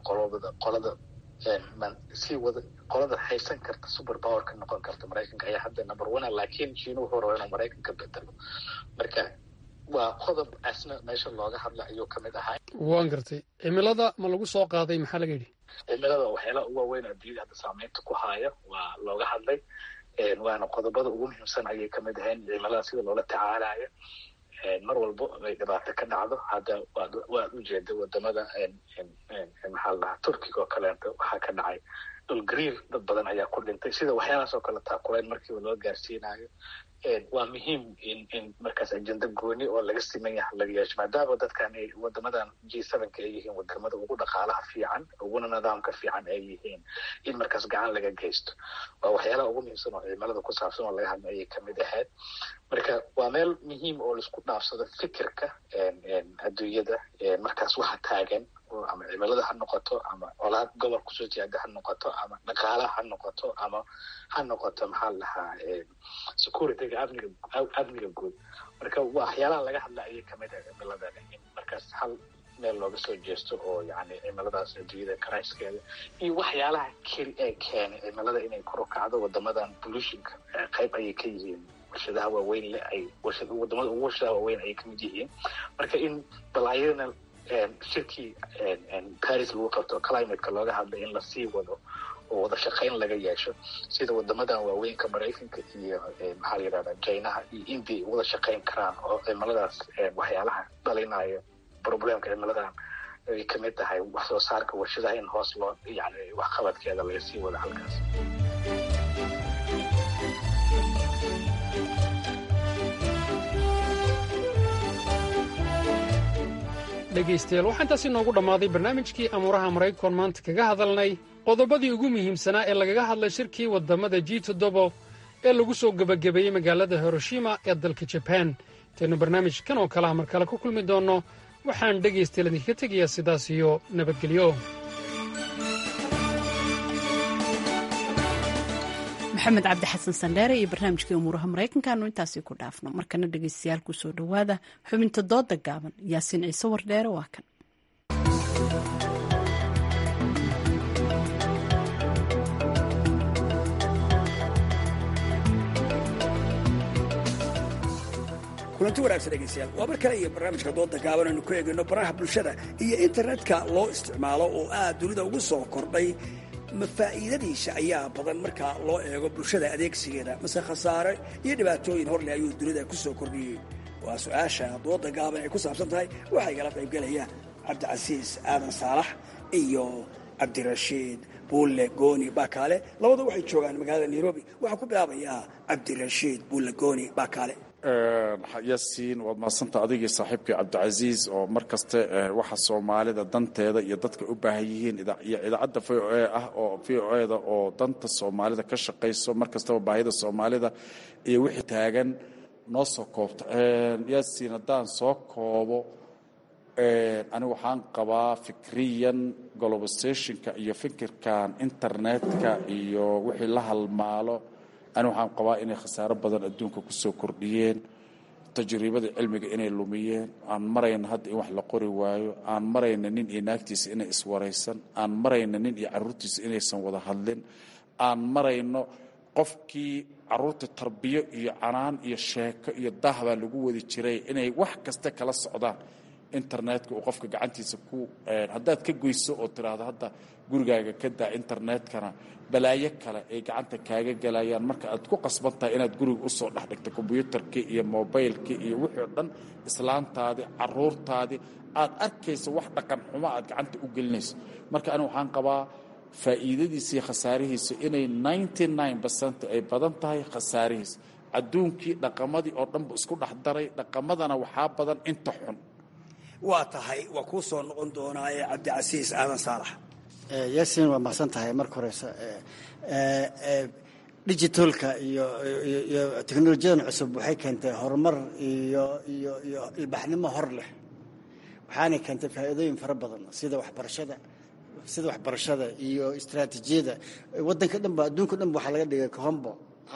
qolada haysan karta super power ka noqon karta maraykanka ayaa hadda number one, laakiin shiinuhu hore inuu maraykanka bedelo. marka waa qodob asna meesha looga hadla ayuu kamid ahaa. waan gartay. cimilada ma lagu soo qaaday, maxaa laga yidhi? cimilada waxyaalaha ugu waaweyn adduunyada hadda saameynta ku haya waa looga hadlay, waana qodobada ugu muhiimsan ayay kamid ahayn cimilada sida loola tacaalayo. mar walbo ay dhibaato ka dhacdo, hadda waad ujeeda wadamada maxaa la dhahaa turkiga oo kaleeto waxaa ka dhacay dhul gariir, dad badan ayaa ku dhintay. sida waxyaalahaas oo kale taakuleen markiiba loo gaarsiinayo. waa muhiim in markaas ajenda gooni oo laga siman yahay laga yeesho, maadaama dadkan wadamadan G7 ay yihiin wadamada ugu dhaqaalaha fiican uguna nidaamka fiican ay yihiin, in markaas gacan laga geysto. waa waxyaalaha ugu muhiimsan oo cimilada ku saabsan oo laga hadla ayay kamid ahayd. marka waa meel muhiim oo laisku dhaafsado fikirka adduunyada markaas waxa taagan, ama cimilada ha noqoto ama colaad gobol kusoo jeeda ha noqoto ama dhaqaalaha ha noqoto ama ha noqoto maxaa la dhahaa securityga amniga guud. marka waxyaalaha laga hadla ayay kamid ah cimiladan, in markaas hal meel looga soo jeesto oo yani cimiladaas adduunyada karayskeeda iyo waxyaalaha keli ee keenay cimilada inay kor u kacdo. wadamadan pollutionka qayb ayay ka yihiin, warshadaha waaweyn leh wadamada ugu warshadaha waaweyn ayay kamid yihiin. marka in balaayadana shirkii paris lagu qabto climateka looga hadlay in lasii wado oo wada shaqayn laga yeesho, sida wadamadan waaweynka maraykanka iyo maxaa la yidhahda chinaha iyo india wada shaqayn karaan oo cimiladaas waxyaalaha dhalinayo problemka cimiladan ay kamid tahay wax soo saarka warshadaha in hoos loo yani waxqabadkeeda laga sii wado halkaas. dhegaystayaal waxaa intaasi noogu dhammaaday barnaamijkii amuuraha maraykan maanta kaga hadalnay qodobadii ugu muhiimsanaa ee lagaga hadlay shirkii waddamada G7 ee lagu soo gebagabeeyey magaalada Hiroshima ee dalka Jaban. intaynu barnaamijkan oo kale mar kale ku kulmi doonno, waxaan dhegaystayaal idinkaga tegayaa sidaas iyo nabadgelyo. maxamed cabdi xasan sandheere iyo barnaamijkii umuuraha maraykankaanu intaasi ku dhaafno. markana dhegaystayaal ku soo dhowaada xubinta dooda gaaban. yaasiin ciise wardheere waa kan. kulanti wanaagsan dhegaystayaal, waa mar kale iyo barnaamijka dooda gaaban aynu ku eegayno baraha bulshada iyo internetka loo isticmaalo oo aad dunida ugu soo kordhay. ma faa'iidadiisa ayaa badan marka loo eego bulshada adeegsigeeda, mase khasaare iyo dhibaatooyin horle ayuu dunida ku soo kordhiyey? waa su-aasha dooda gaaban ay ku saabsan tahay. waxaa igala qaybgelaya cabdicasiis aadan saalax iyo cabdirashiid buulle gooni baakaale labadu waxay joogaan magaalada nairobi waxaan ku bilaabayaa cabdirashiid buulle gooni baakaale yaasiin waad mahadsanta adigii saaxiibkii cabdicasiis oo mar kaste waxa soomaalida danteeda iyo dadka u baahan yihiin iyo idaacadda v o a ah oo v o eda oo danta soomaalida ka shaqayso mar kastaba baahida soomaalida iyo wixii taagan noo soo koobta yaasiin haddaan soo koobo anigu waxaan qabaa fikriyan globalizationka iyo fikirkan internetka iyo wixii la halmaalo ani waxaan qabaa inay khasaaro badan adduunka ku soo kordhiyeen tajriibada cilmiga inay lumiyeen aan marayna hadda in wax la qori waayo aan marayna nin iyo naagtiisa inay iswaraysan aan marayna nin iyo carruurtiisa inaysan wada hadlin aan marayno qofkii carruurta tarbiyo iyo canaan iyo sheeko iyo dahbaa lagu wadi jiray inay wax kasta kala socdaan internetka uu qofka gacantiisa ku haddaad ka goyso oo tiraahdo hadda gurigaaga ka daa internetkana balaayo kale ay gacanta kaaga galayaan marka aad ku qasban tahay inaad guriga usoo dhex dhigto kombyuutarkii iyo mobaylkii iyo wixii o dhan islaantaadii carruurtaadii aad arkayso wax dhaqan xumo aad gacanta u gelinayso marka anigu waxaan qabaa faa'iidadiisa iyo khasaarihiisa inay 99% ay badan tahay khasaarihiisa adduunkii dhaqamadii oo dhanba isku dhex daray dhaqamadana waxaa badan inta xun waa tahay waa kuu soo noqon doonaa cabdicasiis aadan saalax yaasiin waa mahadsan tahay marka horeysa digitalka iyo teknolojiyadan cusub waxay keentay horumar iyo ilbaxnimo hor leh waxaanay keentay faa'iidooyin fara badan sida waxbarashada iyo istaraatiijiyada waddanka dhanba adduunka dhanba waxaa laga dhigay kahombo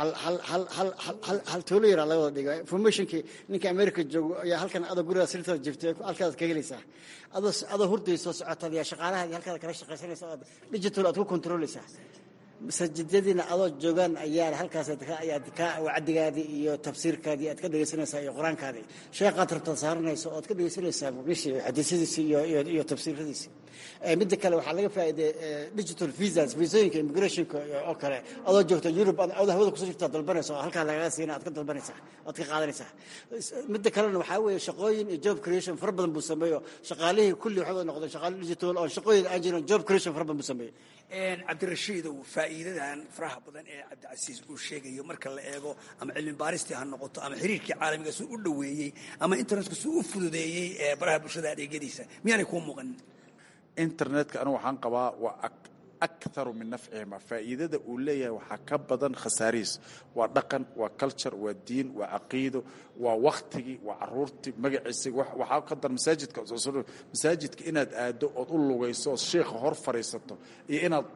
hal toolo yaraa laga wada dhiga informationkii ninka america joogo ayaa halkan adoo gurigaa sirtada jirta halkaad ka helaysaa adoo hurday soo socotaad yaa shaqaalahaadi halkaad kala shaqaysanaysa ood digital aad ku controlaysaa masaajidadiina adoo joogaan ayaa halkaas ayaad ka wacdigaadii iyo tafsiirkaadii aad ka dhegaysanaysaa iyo qur-aankaadii sheekhaad rabtaad saaranaysa ood ka dhegaysanaysaa muqdisho xadiisyadiisi iyo tafsiiradiisi midda kale waxaa laga faa'iiday digital visas visooyinka immigrationka oo kale adoo joogta Europe adoo hawada kusoo jirta dalbanaysa oo halkaa lagaga siina aad ka dalbanaysaa ood ka qaadanaysaa midda kalena waxaa weeye shaqooyin iyo job creation fara badan buu sameeyo shaqaalihii kulli waxay noqdeen shaqaale digital oo shaqooyin aan jirin job creation fara badan buu sameeyo cabdirashiidow faa'iidadan faraha badan ee cabdicasiis uu sheegayo marka la eego ama cilmi baaristii ha noqoto ama xiriirkii caalamiga suu u dhoweeyey ama internetka suu u fududeeyey ee baraha bulshada adeegyadiisa miyaanay kuu muuqanin internetka anigu waxaan qabaa waa akharu min nafcihima faa'iidada uu leeyahay waxaa ka badan khasaarihiis waa dhaqan waa culture waa diin waa caqiido waa waktigii waa caruurtii magaciisii waxaa ka dar masaajidka inaad aado ood u lugayso ood sheekha hor fadhiisato iyo inaad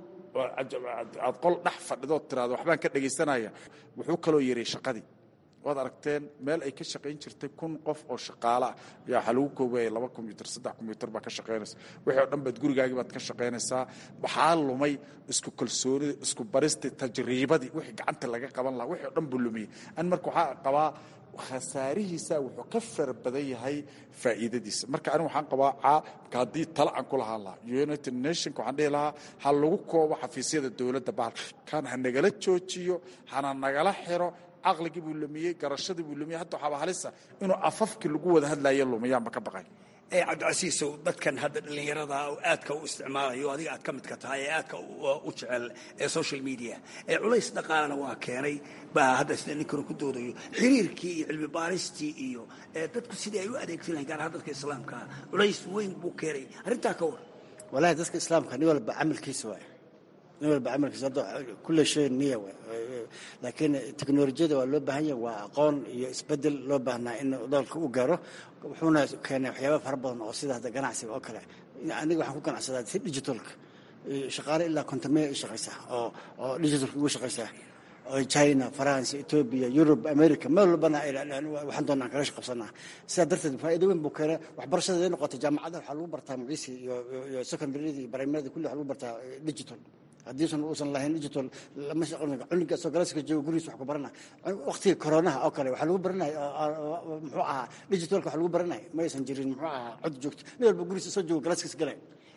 aad qol dhex fadhido ood tiraado waxbaan ka dhegaysanaya wuxuu kaloo yeeray shaqadii waad aragteen meel ay ka shaqayn jirtay 1,000 qof oo shaqaale ah ayaa waxaa lagu koobayay 2 kombiyuutar 3 kombiyuutar baa ka shaqaynaysa wixii oo dhan baad gurigaagii baad ka shaqaynaysaa waxaa lumay isku kalsoonida isku baristii tajriibadii wixii gacanta laga qaban lahaa wixii oo dhan buu lumiyey an marka waxaa qabaa khasaarihiisa wuxuu ka fara badan yahay faa'iidadiisa marka anigu waxaan qabaa haddii tala aan ku lahaan lahaa United Nations waxaan dhihi lahaa ha lagu koobo xafiisyada dowladda bahalkan ha nagala joojiyo hana nagala xiro aqligii buu lumiyey garashadii buu lumiyey hadda waxaa halisa inuu afafkii lagu wada hadlayo lumiyaanba ka baqay cabdicasiisow dadkan hadda dhallinyarada oo aadka u isticmaalayo adiga aad ka midka tahay ee aadka u jecel ee social media ee culays dhaqaalana waa keenay baa hadda sida ninkanu ku doodayo xiriirkii iyo cilmi baaristii iyo dadku sidii ay u adeegsan lahayn gaar ahaan dadka islaamka culays weyn buu keenay arrintaa ka war walaahi dadka islaamka nin walba camalkiisa waay nin walba camalkiisa hadda kulle shay niya waay laakiin teknolojiyada waa loo baahan yahay waa aqoon iyo isbedel loo baahnaa in dalka u gaaro wuxuuna keenay waxyaaba fara badan oo sida hadda ganacsiga oo kale aniga waxaan ku ganacsadaa si digitalka shaqaale ilaa kontamee ay shaqaysaa oo digitalka ugu shaqaysaa oo China France Ethiopia Europe America meel walbana waxaan doonaa kala shaqabsanaa sidaa darteed faa'iido weyn buu keenay waxbarashada ay noqotay jaamacadaha waxaa lagu bartaa magciisi iyo secondary iyo primary kulli waxaa lagu bartaa digital haddii uusan lahayn digital lama shaqeynayo cunugga soo galaaska joogo gurigiisa wax ku barana waqtiga corona oo kale waxaa lagu baranay muxuu ahaa digitalka waxaa lagu baranay ma aysan jirin muxuu ahaa cod joogto meel walba gurigiisa soo joogo galaaskiisa galay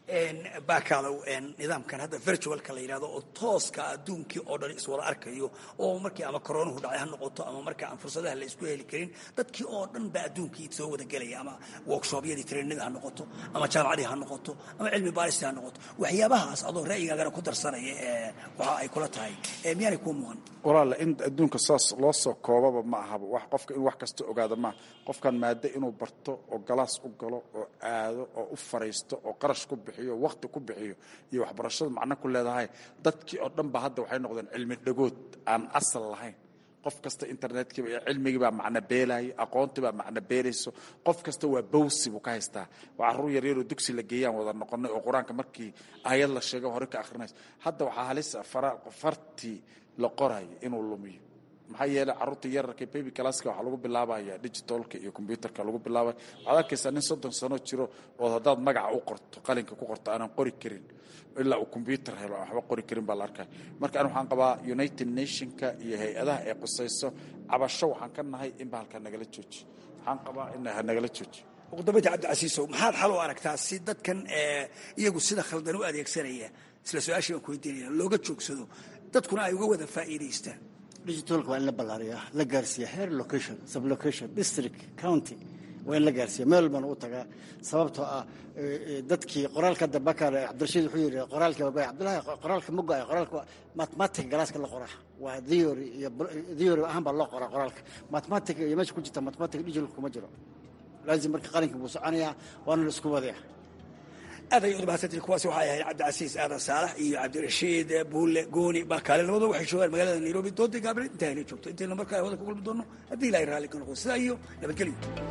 baakaalow nidaamkan hadda virtualka la yidhahdo oo tooska adduunkii oo dhan iswada arkayo oo markii ama koronuhu dhacay ha noqoto ama marka aan fursadaha la isku heli karin dadkii oo dhan baa adduunkii soo wada gelaya ama workshoopyadii trainada ha noqoto ama jaamacadii ha noqoto ama cilmi baaristii ha noqoto waxyaabahaas adoo ra'yigaagana ku darsanaya waxa ay kula tahay miyaanay kuu muuqan walaala in adduunka saas loo soo koobaba ma ahaba wax qofka in wax kasta ogaada ma qofkan maada inuu barto oo galaas u galo oo aado oo u fariisto oo qarash ku bixiyo waqti ku bixiyo iyo waxbarashada macno ku leedahay dadkii oo dhan ba hadda waxay noqdeen cilmi dhagood aan asal lahayn qof kasta internetkii iyo cilmigii baa macno beelay aqoontii baa macno beelayso qof kasta waa bawsi buu ka haystaa waa caruur yar yar oo dugsi la geeyaan wada noqonay oo quraanka markii aayad la sheego hore ka akhrinayso hadda waxaa halis fartii la qoray inuu lumiyo maxaa yeelay caruurta yararka baby classka waxa lagu bilaabayaa digitalka iyo computerka lagu bilaabay waxaad arkaysaa nin 30 sano jiro oo hadaad magaca u qorto qalinka ku qorto aanan qori karin ilaa uu computer helo waxba qori karin baa la arkay marka aan waxaan qabaa United Nationska iyo hay'adaha ay qusayso cabasho waxaan ka nahay in baalka nagala jooji waxaan qabaa in nagala jooji ugu dambeyntii Cabdicasiis maxaad xal u aragtaa si dadkan iyagu sida khaldan u adeegsanaya isla su'aashan ku weydiinaya looga joogsado dadkuna ay uga wada faa'iideystaan digitalka waa in la ballaariyaa la gaarsiiyaa heer location sublocation district county waa in la gaarsiiyaa meel baan u tagaa sababtoo ah dadkii qoraalka dabakar Cabdirashiid wuxuu yiri qoraalka waa Cabdullaahi qoraalka ma go'ay qoraalka mathematics galaaska la qoraa waa theory ahaan baa loo qoraa qoraalka mathematics iyo meesha ku jirta mathematics digital kuma jiro laazim marka qalinka buu soconayaa waana la isku wadayaa aday udbaasatay kuwaasi waxay ahayd Cabdicasiis Aadan Saalax iyo Cabdirashiid Buule Gooni Baakaale labadaba waxay joogaan magaalada Nairobi doodii Gabriel inta ay joogto inta markaa wada ku kulmi doono hadii la raali ka noqdo sidaa iyo nabadgelyo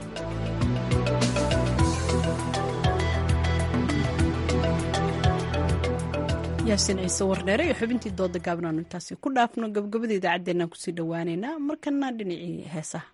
yaasin ciise wardheere iyo xubintii dooda gaabnaanu intaasi ku dhaafno gabagabada idaacaddeenaan kusii dhowaaneynaa markana dhinacii heesaha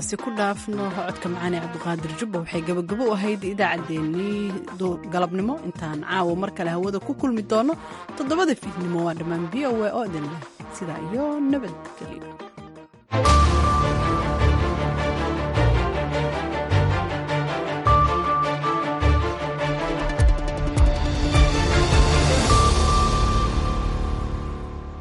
intaasi ku dhaafno codka macaane cabdiqaadir jubba waxay gabagabo u ahayd idaacaddeenii galabnimo intaan caawa mar kale hawada ku kulmi doono 7 fiidnimo waa dhammaan v o a oo idin leh sidaa iyo nabadgelyo